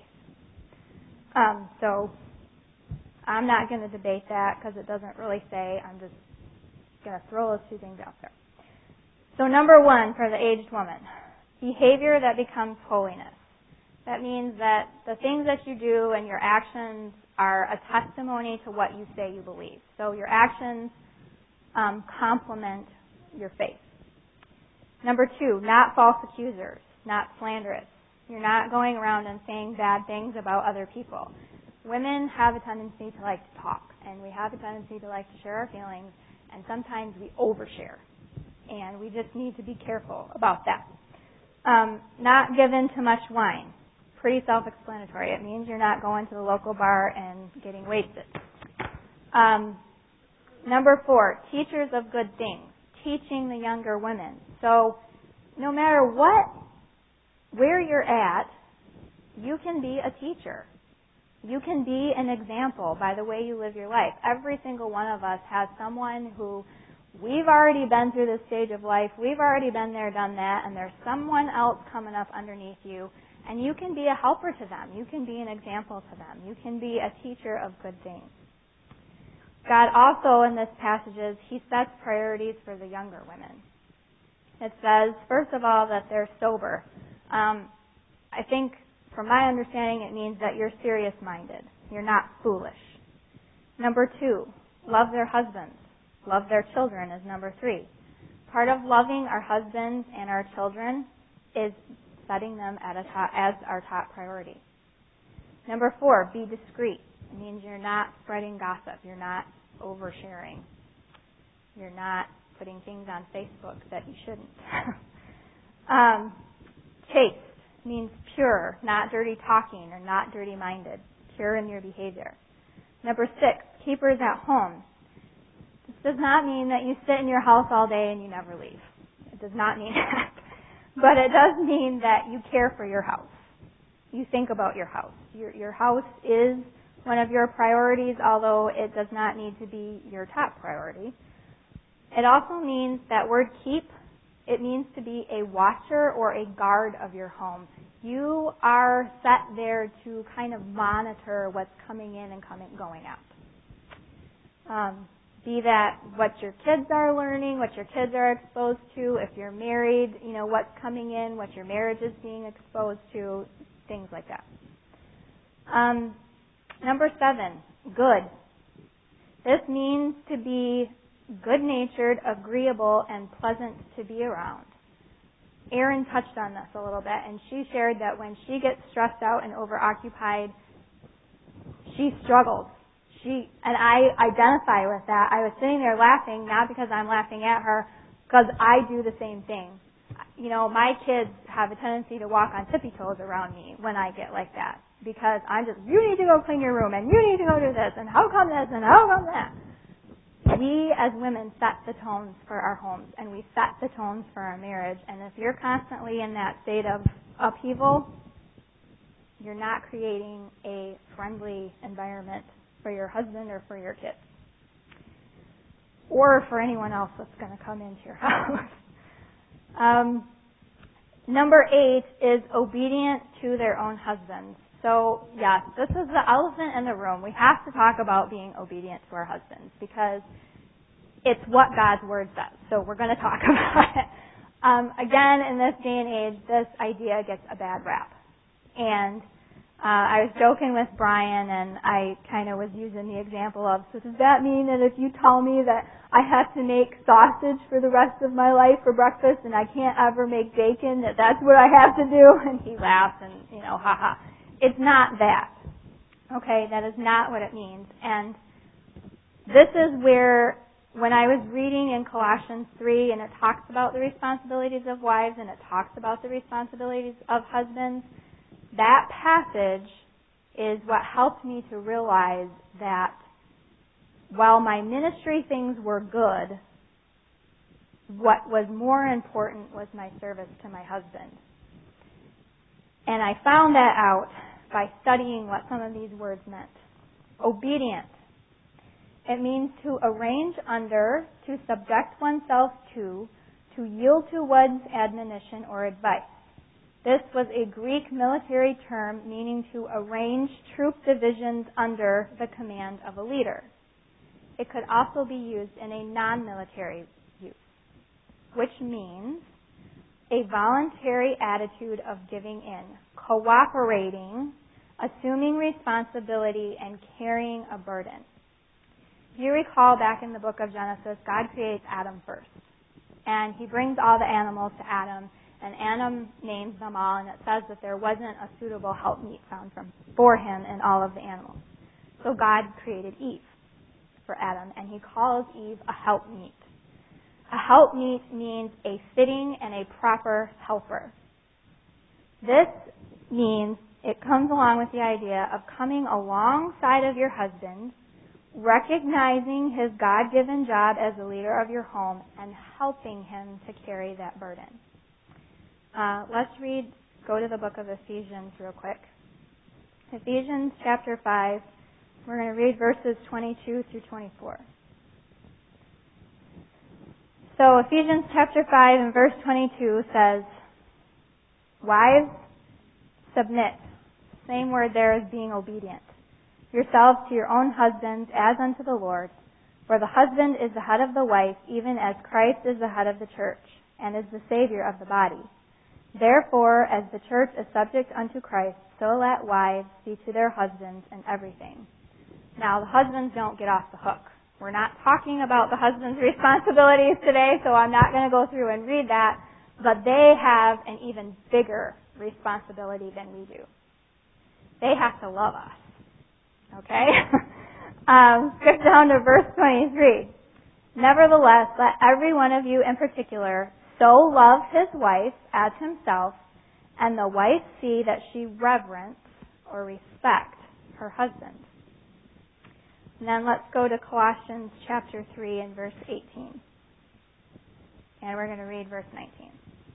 A: So I'm not going to debate that because it doesn't really say. I'm just going to throw those two things out there. So number 1 for the aged woman, behavior that becomes holiness. That means that the things that you do and your actions are a testimony to what you say you believe. So your actions complement your faith. Number 2, not false accusers, not slanderous. You're not going around and saying bad things about other people. Women have a tendency to like to talk, and we have a tendency to like to share our feelings, and sometimes we overshare. And we just need to be careful about that. Not given to much wine. Pretty self-explanatory. It means you're not going to the local bar and getting wasted. Number 4, teachers of good things. Teaching the younger women. So no matter where you're at, you can be a teacher. You can be an example by the way you live your life. Every single one of us has someone who we've already been through this stage of life. We've already been there, done that, and there's someone else coming up underneath you, and you can be a helper to them. You can be an example to them. You can be a teacher of good things. God also, in this passages, He sets priorities for the younger women. It says, first of all, that they're sober. I think, from my understanding, it means that you're serious-minded. You're not foolish. Number 2, love their husbands. Love their children is number 3. Part of loving our husbands and our children is setting them as our top priority. Number 4, be discreet. It means you're not spreading gossip. You're not oversharing. You're not putting things on Facebook that you shouldn't. Chaste means pure, not dirty talking or not dirty-minded. Pure in your behavior. Number 6, keepers at home. This does not mean that you sit in your house all day and you never leave. does not mean that. But it does mean that you care for your house. You think about your house. Your house is one of your priorities, although it does not need to be your top priority. It also means that word keep, it means to be a watcher or a guard of your home. You are set there to kind of monitor what's coming in and going out. Be that what your kids are learning, what your kids are exposed to, if you're married, what's coming in, what your marriage is being exposed to, things like that. Number 7, good. This means to be good-natured, agreeable, and pleasant to be around. Erin touched on this a little bit, and she shared that when she gets stressed out and overoccupied, she struggles. And I identify with that. I was sitting there laughing, not because I'm laughing at her, because I do the same thing. My kids have a tendency to walk on tippy toes around me when I get like that, because I'm just, you need to go clean your room, and you need to go do this, and how come this, and how come that? We as women set the tones for our homes, and we set the tones for our marriage, and if you're constantly in that state of upheaval, you're not creating a friendly environment for your husband or for your kids, or for anyone else that's going to come into your house. Number 8 is obedient to their own husbands. So, yes, this is the elephant in the room. We have to talk about being obedient to our husbands because it's what God's Word says. So we're going to talk about it. Again, in this day and age, this idea gets a bad rap. And I was joking with Brian, and I kind of was using the example of, so does that mean that if you tell me that I have to make sausage for the rest of my life for breakfast and I can't ever make bacon, that that's what I have to do? And he laughed and, haha. It's not that. Okay, that is not what it means. And this is where, when I was reading in Colossians 3, and it talks about the responsibilities of wives and it talks about the responsibilities of husbands, that passage is what helped me to realize that while my ministry things were good, what was more important was my service to my husband. And I found that out by studying what some of these words meant. Obedient. It means to arrange under, to subject oneself to yield to one's admonition or advice. This was a Greek military term meaning to arrange troop divisions under the command of a leader. It could also be used in a non-military use, which means a voluntary attitude of giving in, cooperating, assuming responsibility, and carrying a burden. If you recall back in the book of Genesis, God creates Adam first. And he brings all the animals to Adam, and Adam names them all, and it says that there wasn't a suitable helpmeet found for him in all of the animals. So God created Eve for Adam, and he calls Eve a helpmeet. A helpmeet means a fitting and a proper helper. This means it comes along with the idea of coming alongside of your husband, recognizing his God-given job as the leader of your home, and helping him to carry that burden. Let's go to the book of Ephesians real quick. Ephesians chapter 5, we're going to read verses 22 through 24. So Ephesians chapter 5 and verse 22 says, wives, submit. Same word there as being obedient. Yourselves to your own husbands as unto the Lord. For the husband is the head of the wife, even as Christ is the head of the church, and is the Savior of the body. Therefore, as the church is subject unto Christ, so let wives be to their husbands in everything. Now, the husbands don't get off the hook. We're not talking about the husband's responsibilities today, so I'm not going to go through and read that, but they have an even bigger responsibility than we do. They have to love us. Okay? Skip down to verse 23. Nevertheless, let every one of you in particular so love his wife as himself, and the wife see that she reverence or respect her husband. And then let's go to Colossians chapter 3 and verse 18. And we're going to read verse 19.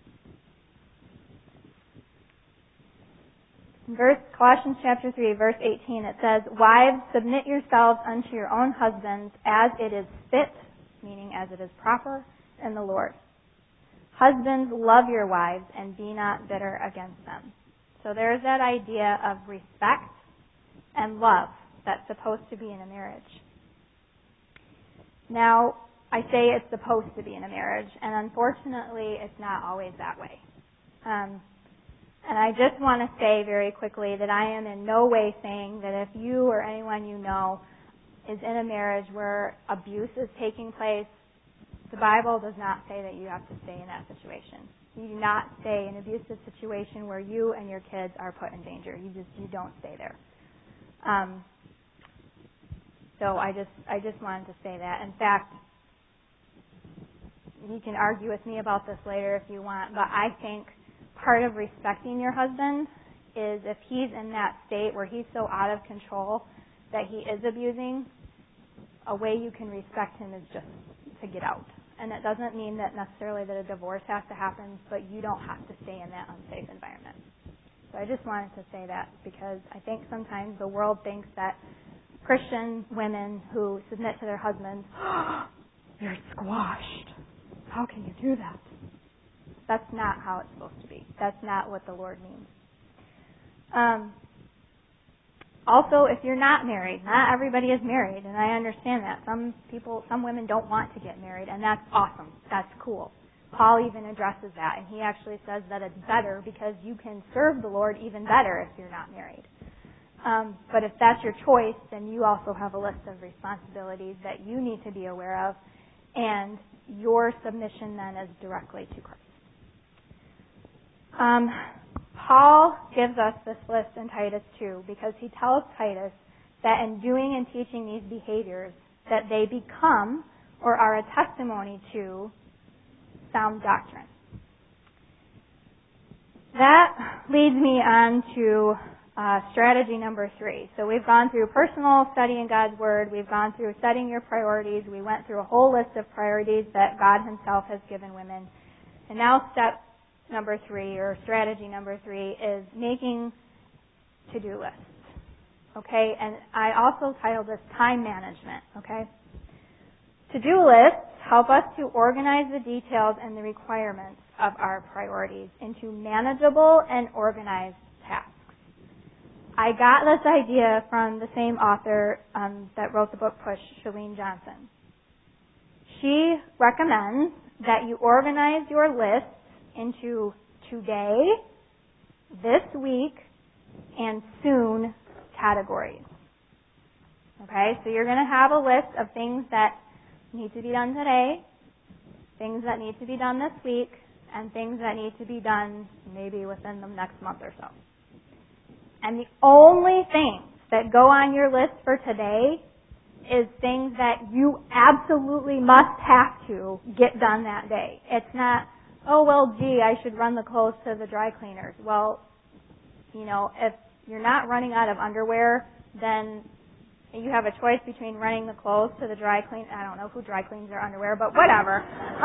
A: Colossians chapter 3, verse 18, it says, "Wives, submit yourselves unto your own husbands as it is fit," meaning as it is proper, "in the Lord. Husbands, love your wives and be not bitter against them." So there's that idea of respect and love that's supposed to be in a marriage. Now, I say it's supposed to be in a marriage, and unfortunately, it's not always that way. And I just want to say very quickly that I am in no way saying that if you or anyone you know is in a marriage where abuse is taking place, the Bible does not say that you have to stay in that situation. You do not stay in an abusive situation where you and your kids are put in danger. You don't stay there. So I just wanted to say that. In fact, you can argue with me about this later if you want, but I think part of respecting your husband is if he's in that state where he's so out of control that he is abusing, a way you can respect him is just to get out. And it doesn't mean that necessarily that a divorce has to happen, but you don't have to stay in that unsafe environment. So I just wanted to say that because I think sometimes the world thinks that Christian women who submit to their husbands, you're squashed. How can you do that? That's not how it's supposed to be. That's not what the Lord means. Also, if you're not married, not everybody is married, and I understand that. Some women don't want to get married, and that's awesome. That's cool. Paul even addresses that, and he actually says that it's better because you can serve the Lord even better if you're not married. But if that's your choice, then you also have a list of responsibilities that you need to be aware of, and your submission then is directly to Christ. Paul gives us this list in Titus 2 because he tells Titus that in doing and teaching these behaviors that they become or are a testimony to sound doctrine. That leads me on to strategy number 3. So we've gone through personal study in God's Word. We've gone through setting your priorities. We went through a whole list of priorities that God Himself has given women. And now step number 3, or strategy number 3, is making to-do lists. Okay? And I also titled this time management. Okay? To-do lists help us to organize the details and the requirements of our priorities into manageable and organized tasks. I got this idea from the same author that wrote the book Push, Chalene Johnson. She recommends that you organize your lists into today, this week, and soon categories. Okay, so you're going to have a list of things that need to be done today, things that need to be done this week, and things that need to be done maybe within the next month or so. And the only things that go on your list for today is things that you absolutely must have to get done that day. It's not, oh, well, gee, I should run the clothes to the dry cleaners. Well, if you're not running out of underwear, then you have a choice between running the clothes to the dry clean. I don't know who dry cleans their underwear, but whatever.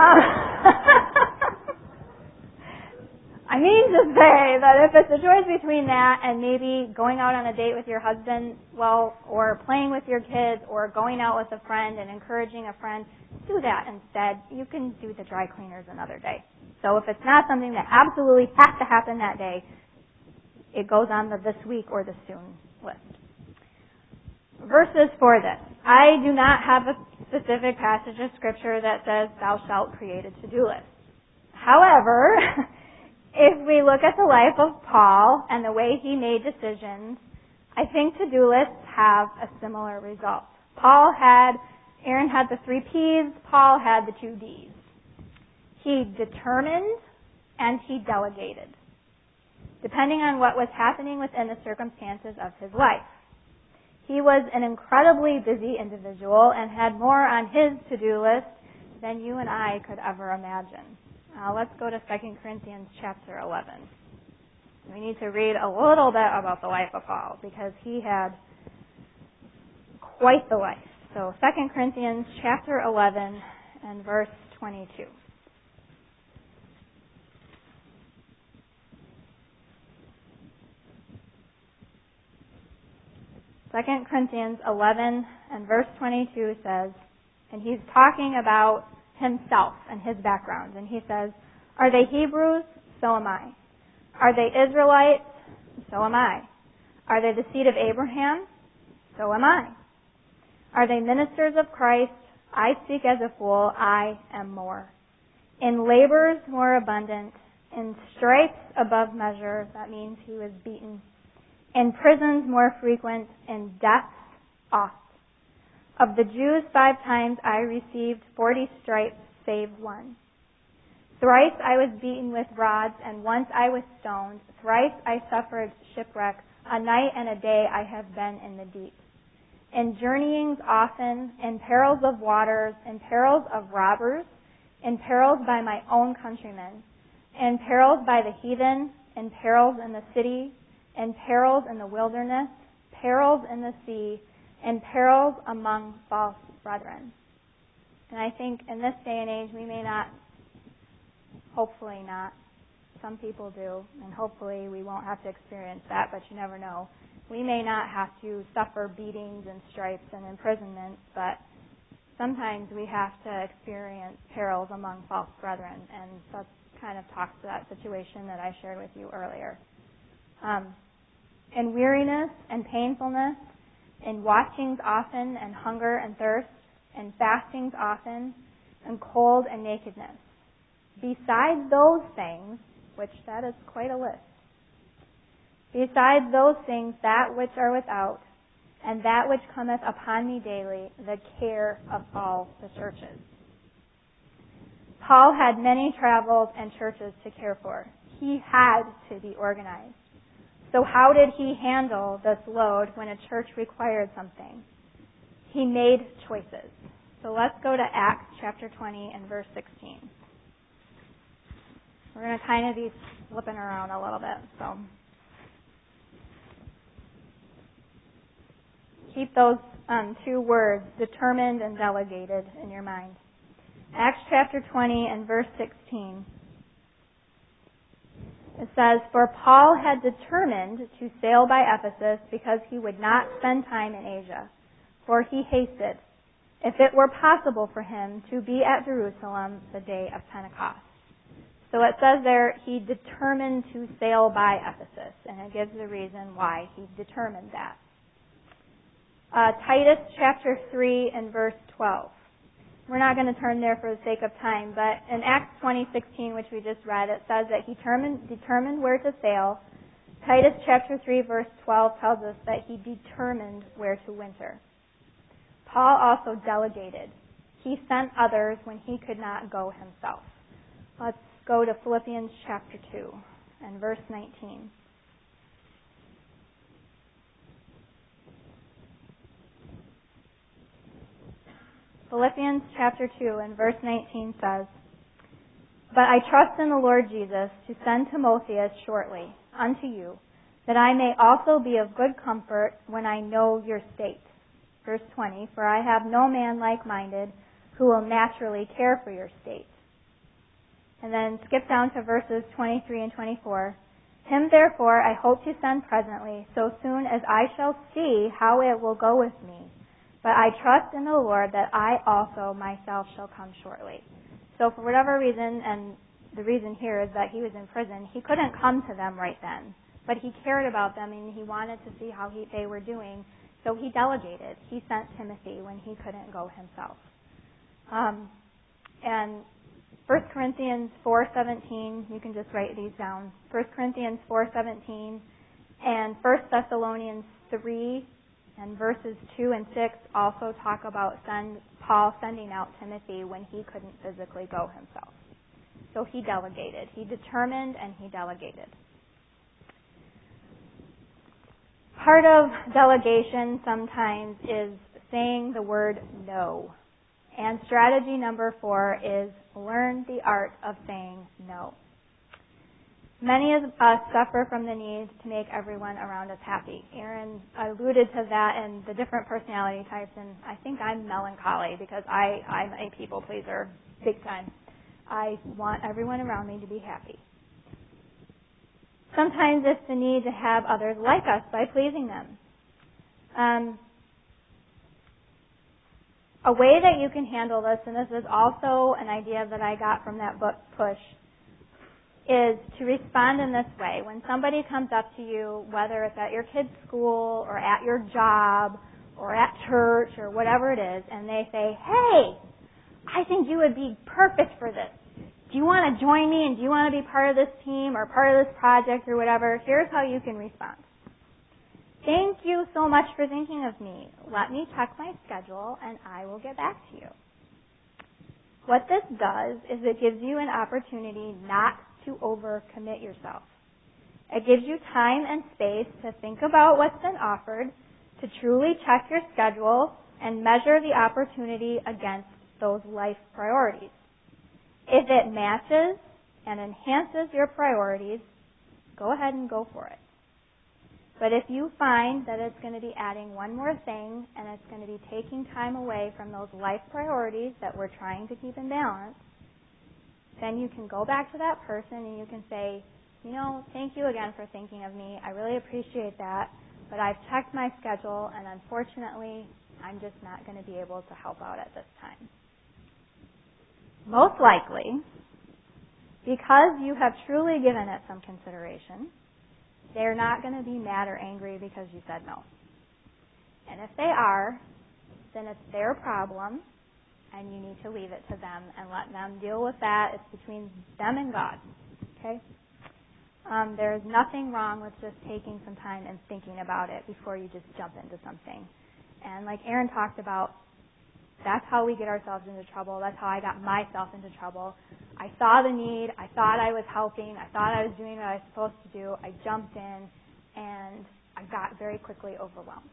A: I mean to say that if it's a choice between that and maybe going out on a date with your husband, or playing with your kids, or going out with a friend and encouraging a friend, do that instead. You can do the dry cleaners another day. So if it's not something that absolutely has to happen that day, it goes on the this week or the soon list. Verses for this. I do not have a specific passage of Scripture that says, thou shalt create a to-do list. However, if we look at the life of Paul and the way he made decisions, I think to-do lists have a similar result. Aaron had the 3 P's, Paul had the 2 D's. He determined and he delegated, depending on what was happening within the circumstances of his life. He was an incredibly busy individual and had more on his to-do list than you and I could ever imagine. Let's go to 2 Corinthians chapter 11. We need to read a little bit about the life of Paul because he had quite the life. So 2 Corinthians chapter 11 and verse 22. 2 Corinthians 11 and verse 22 says, and he's talking about himself and his background, and he says, "Are they Hebrews? So am I. Are they Israelites? So am I. Are they the seed of Abraham? So am I. Are they ministers of Christ? I speak as a fool. I am more. In labors more abundant, in stripes above measure," that means he was beaten, "in prisons more frequent, in deaths oft. Of the Jews 5 times I received 40 stripes, save one. Thrice I was beaten with rods, and once I was stoned. Thrice I suffered shipwreck. A night and a day I have been in the deep. In journeyings often, in perils of waters, in perils of robbers, in perils by my own countrymen, in perils by the heathen, in perils in the city, in perils in the wilderness, perils in the sea, and perils among false brethren." And I think in this day and age we may not, hopefully not, some people do, and hopefully we won't have to experience that, but you never know. We may not have to suffer beatings and stripes and imprisonment, but sometimes we have to experience perils among false brethren, and that kind of talks to that situation that I shared with you earlier. In weariness and painfulness, in watchings often, and hunger and thirst, in fastings often, and cold and nakedness. Besides those things, which that is quite a list, besides those things, that which are without, and that which cometh upon me daily, the care of all the churches. Paul had many travels and churches to care for. He had to be organized. So how did he handle this load when a church required something? He made choices. So let's go to Acts chapter 20 and verse 16. We're going to kind of be flipping around a little bit, so keep those 2 words, determined and delegated, in your mind. Acts chapter 20 and verse 16. It says, "For Paul had determined to sail by Ephesus because he would not spend time in Asia, for he hasted, if it were possible for him, to be at Jerusalem the day of Pentecost." So it says there, he determined to sail by Ephesus, and it gives the reason why he determined that. Titus chapter 3 and verse 12. We're not going to turn there for the sake of time, but in Acts 20:16, which we just read, it says that he determined where to sail. Titus chapter 3 verse 12 tells us that he determined where to winter. Paul also delegated. He sent others when he could not go himself. Let's go to Philippians chapter 2 and verse 19. Philippians chapter 2 and verse 19 says, "But I trust in the Lord Jesus to send Timotheus shortly unto you, that I may also be of good comfort when I know your state." Verse 20, "For I have no man like-minded who will naturally care for your state." And then skip down to verses 23 and 24. "Him therefore I hope to send presently, so soon as I shall see how it will go with me. But I trust in the Lord that I also myself shall come shortly." So for whatever reason, and the reason here is that he was in prison, he couldn't come to them right then. But he cared about them and he wanted to see how they were doing. So he delegated. He sent Timothy when he couldn't go himself. And 1 Corinthians 4:17, you can just write these down. 1 Corinthians 4:17 and 1 Thessalonians 3 and verses 2 and 6 also talk about Paul sending out Timothy when he couldn't physically go himself. So he delegated. He determined and he delegated. Part of delegation sometimes is saying the word no. And strategy number 4 is learn the art of saying no. Many of us suffer from the need to make everyone around us happy. Aaron alluded to that and the different personality types, and I think I'm melancholy because I'm a people pleaser big time. I want everyone around me to be happy. Sometimes it's the need to have others like us by pleasing them. A way that you can handle this, and this is also an idea that I got from that book, Push, is to respond in this way. When somebody comes up to you, whether it's at your kid's school or at your job or at church or whatever it is, and they say, hey, I think you would be perfect for this. Do you want to join me and do you want to be part of this team or part of this project or whatever? Here's how you can respond. Thank you so much for thinking of me. Let me check my schedule and I will get back to you. What this does is it gives you an opportunity not to overcommit yourself. It gives you time and space to think about what's been offered, to truly check your schedule and measure the opportunity against those life priorities. If it matches and enhances your priorities, go ahead and go for it. But if you find that it's going to be adding one more thing and it's going to be taking time away from those life priorities that we're trying to keep in balance, then you can go back to that person and you can say, thank you again for thinking of me. I really appreciate that, but I've checked my schedule and unfortunately, I'm just not going to be able to help out at this time. Most likely, because you have truly given it some consideration, they're not going to be mad or angry because you said no. And if they are, then it's their problem, and you need to leave it to them and let them deal with that. It's between them and God. Okay? There's nothing wrong with just taking some time and thinking about it before you just jump into something. And like Aaron talked about, that's how we get ourselves into trouble. That's how I got myself into trouble. I saw the need. I thought I was helping. I thought I was doing what I was supposed to do. I jumped in, and I got very quickly overwhelmed.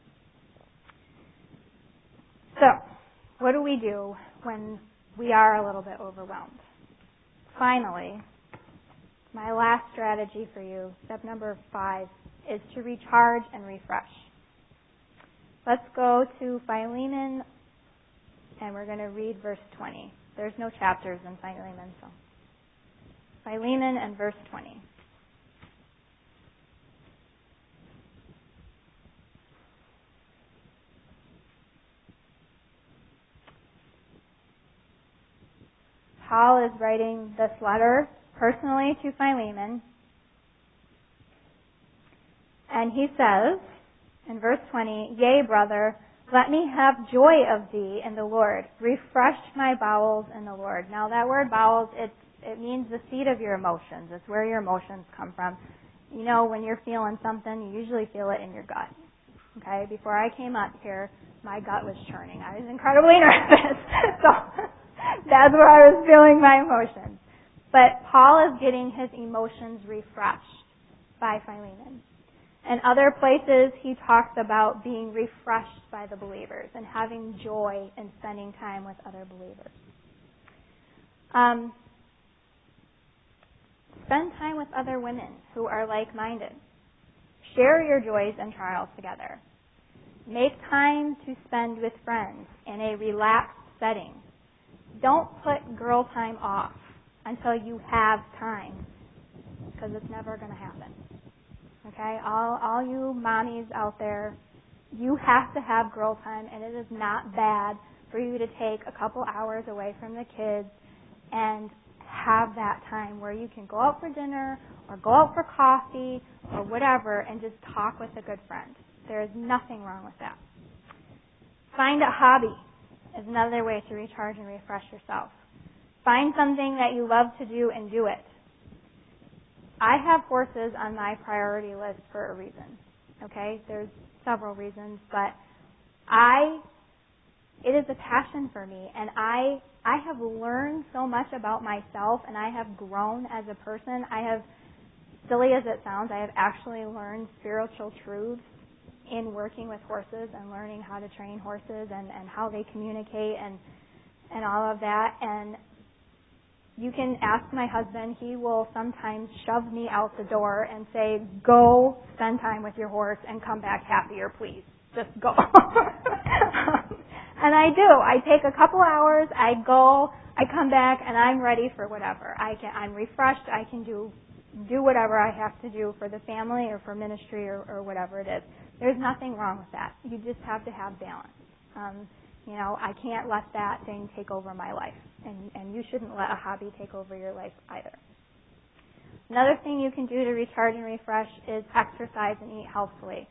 A: So, what do we do when we are a little bit overwhelmed? Finally, my last strategy for you, step number 5, is to recharge and refresh. Let's go to Philemon, and we're going to read verse 20. There's no chapters in Philemon, so. Philemon and verse 20. Paul is writing this letter personally to Philemon, and he says in verse 20, Yea, brother, let me have joy of thee in the Lord. Refresh my bowels in the Lord. Now that word bowels, it means the seat of your emotions. It's where your emotions come from. When you're feeling something, you usually feel it in your gut. Okay? Before I came up here, my gut was churning. I was incredibly nervous. So that's where I was feeling my emotions. But Paul is getting his emotions refreshed by Philemon. In other places, he talks about being refreshed by the believers and having joy in spending time with other believers. Spend time with other women who are like-minded. Share your joys and trials together. Make time to spend with friends in a relaxed setting. Don't put girl time off until you have time, because it's never going to happen. Okay, all you mommies out there, you have to have girl time, and it is not bad for you to take a couple hours away from the kids and have that time where you can go out for dinner or go out for coffee or whatever and just talk with a good friend. There is nothing wrong with that. Find a hobby is another way to recharge and refresh yourself. Find something that you love to do and do it. I have horses on my priority list for a reason. Okay? There's several reasons, but it is a passion for me, and I have learned so much about myself, and I have grown as a person. Silly as it sounds, I have actually learned spiritual truths in working with horses and learning how to train horses and how they communicate and all of that. And you can ask my husband. He will sometimes shove me out the door and say, go spend time with your horse and come back happier, please. Just go. And I do. I take a couple hours, I go, I come back, and I'm ready for whatever. I'm refreshed. I can do whatever I have to do for the family or for ministry or whatever it is. There's nothing wrong with that. You just have to have balance. I can't let that thing take over my life, and you shouldn't let a hobby take over your life either. Another thing you can do to recharge and refresh is exercise and eat healthfully.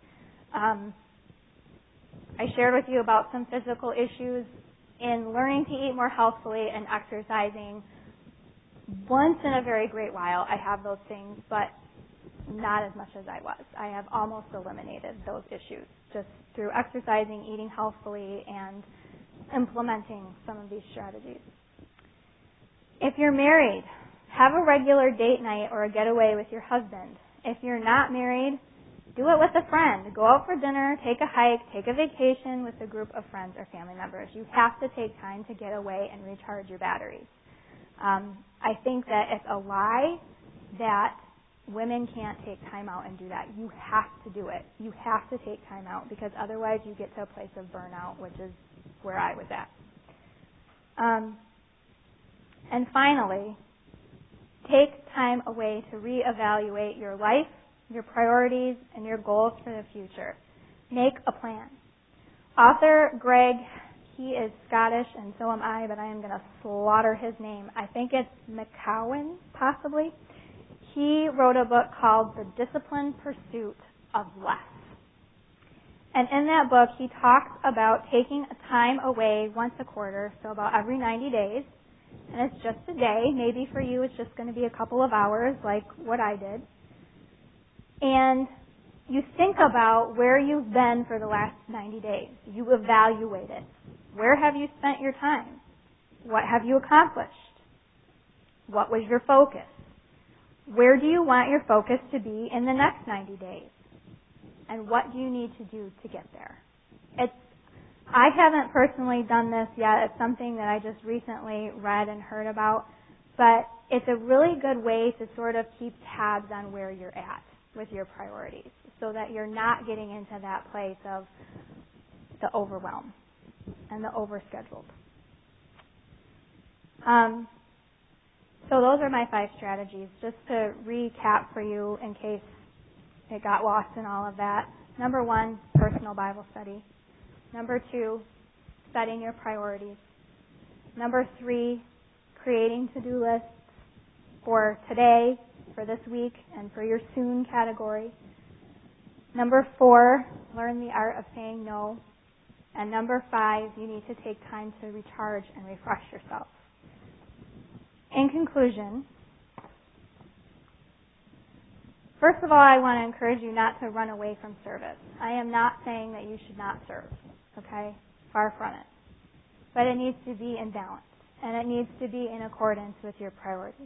A: I shared with you about some physical issues in learning to eat more healthfully and exercising. Once in a very great while, I have those things, but not as much as I was. I have almost eliminated those issues just through exercising, eating healthfully, and implementing some of these strategies. If you're married, have a regular date night or a getaway with your husband. If you're not married, do it with a friend. Go out for dinner, take a hike, take a vacation with a group of friends or family members. You have to take time to get away and recharge your batteries. I think that it's a lie that women can't take time out and do that. You have to do it. You have to take time out because otherwise you get to a place of burnout, which is where I was at. And finally, take time away to reevaluate your life, your priorities, and your goals for the future. Make a plan. Author Greg, he is Scottish, and so am I, but I am going to slaughter his name. I think it's McCowan, possibly. He wrote a book called The Disciplined Pursuit of Less. And in that book, he talks about taking a time away once a quarter, so about every 90 days. And it's just a day. Maybe for you it's just going to be a couple of hours, like what I did. And you think about where you've been for the last 90 days. You evaluate it. Where have you spent your time? What have you accomplished? What was your focus? Where do you want your focus to be in the next 90 days? And what do you need to do to get there? I haven't personally done this yet. It's something that I just recently read and heard about. But it's a really good way to sort of keep tabs on where you're at with your priorities so that you're not getting into that place of the overwhelm and the overscheduled. So those are my 5 strategies. Just to recap for you in case it got lost in all of that. Number 1, personal Bible study. Number 2, setting your priorities. Number 3, creating to-do lists for today, for this week, and for your soon category. Number 4, learn the art of saying no. And number 5, you need to take time to recharge and refresh yourself. In conclusion, first of all, I want to encourage you not to run away from service. I am not saying that you should not serve, okay? Far from it. But it needs to be in balance, and it needs to be in accordance with your priorities.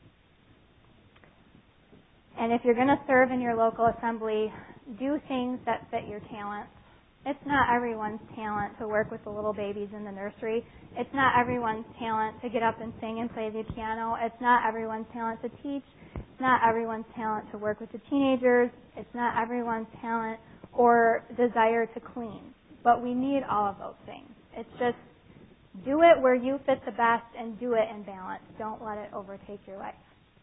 A: And if you're going to serve in your local assembly, do things that fit your talents. It's not everyone's talent to work with the little babies in the nursery. It's not everyone's talent to get up and sing and play the piano. It's not everyone's talent to teach. It's not everyone's talent to work with the teenagers. It's not everyone's talent or desire to clean. But we need all of those things. It's just do it where you fit the best and do it in balance. Don't let it overtake your life.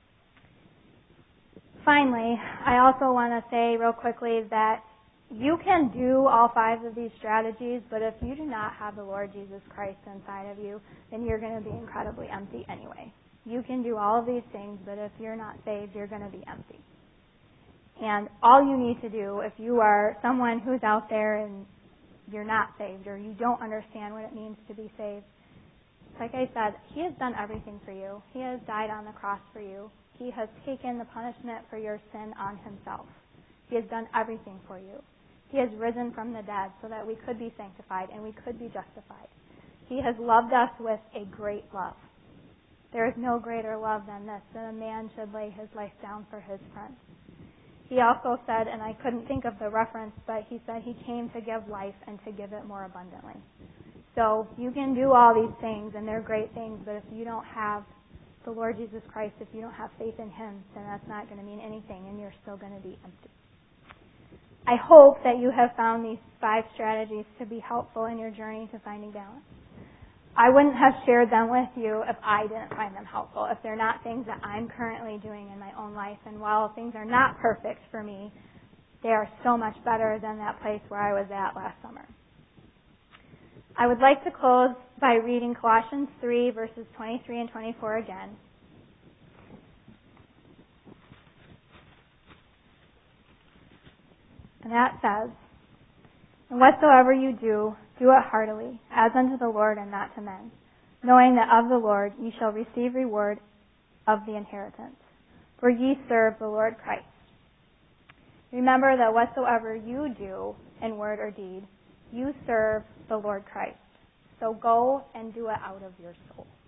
A: Finally, I also want to say real quickly that you can do all 5 of these strategies, but if you do not have the Lord Jesus Christ inside of you, then you're going to be incredibly empty anyway. You can do all of these things, but if you're not saved, you're going to be empty. And all you need to do, if you are someone who's out there and you're not saved or you don't understand what it means to be saved, like I said, He has done everything for you. He has died on the cross for you. He has taken the punishment for your sin on Himself. He has done everything for you. He has risen from the dead so that we could be sanctified and we could be justified. He has loved us with a great love. There is no greater love than this, that a man should lay his life down for his friends. He also said, and I couldn't think of the reference, but He said He came to give life and to give it more abundantly. So you can do all these things, and they're great things, but if you don't have the Lord Jesus Christ, if you don't have faith in Him, then that's not going to mean anything, and you're still going to be empty. I hope that you have found these 5 strategies to be helpful in your journey to finding balance. I wouldn't have shared them with you if I didn't find them helpful, if they're not things that I'm currently doing in my own life. And while things are not perfect for me, They are so much better than that place where I was at last summer. I would like to close by reading Colossians 3, verses 23 and 24 again. And that says, "And whatsoever you do, do it heartily, as unto the Lord and not to men, knowing that of the Lord ye shall receive reward of the inheritance. For ye serve the Lord Christ." Remember that whatsoever you do in word or deed, you serve the Lord Christ. So go and do it out of your soul.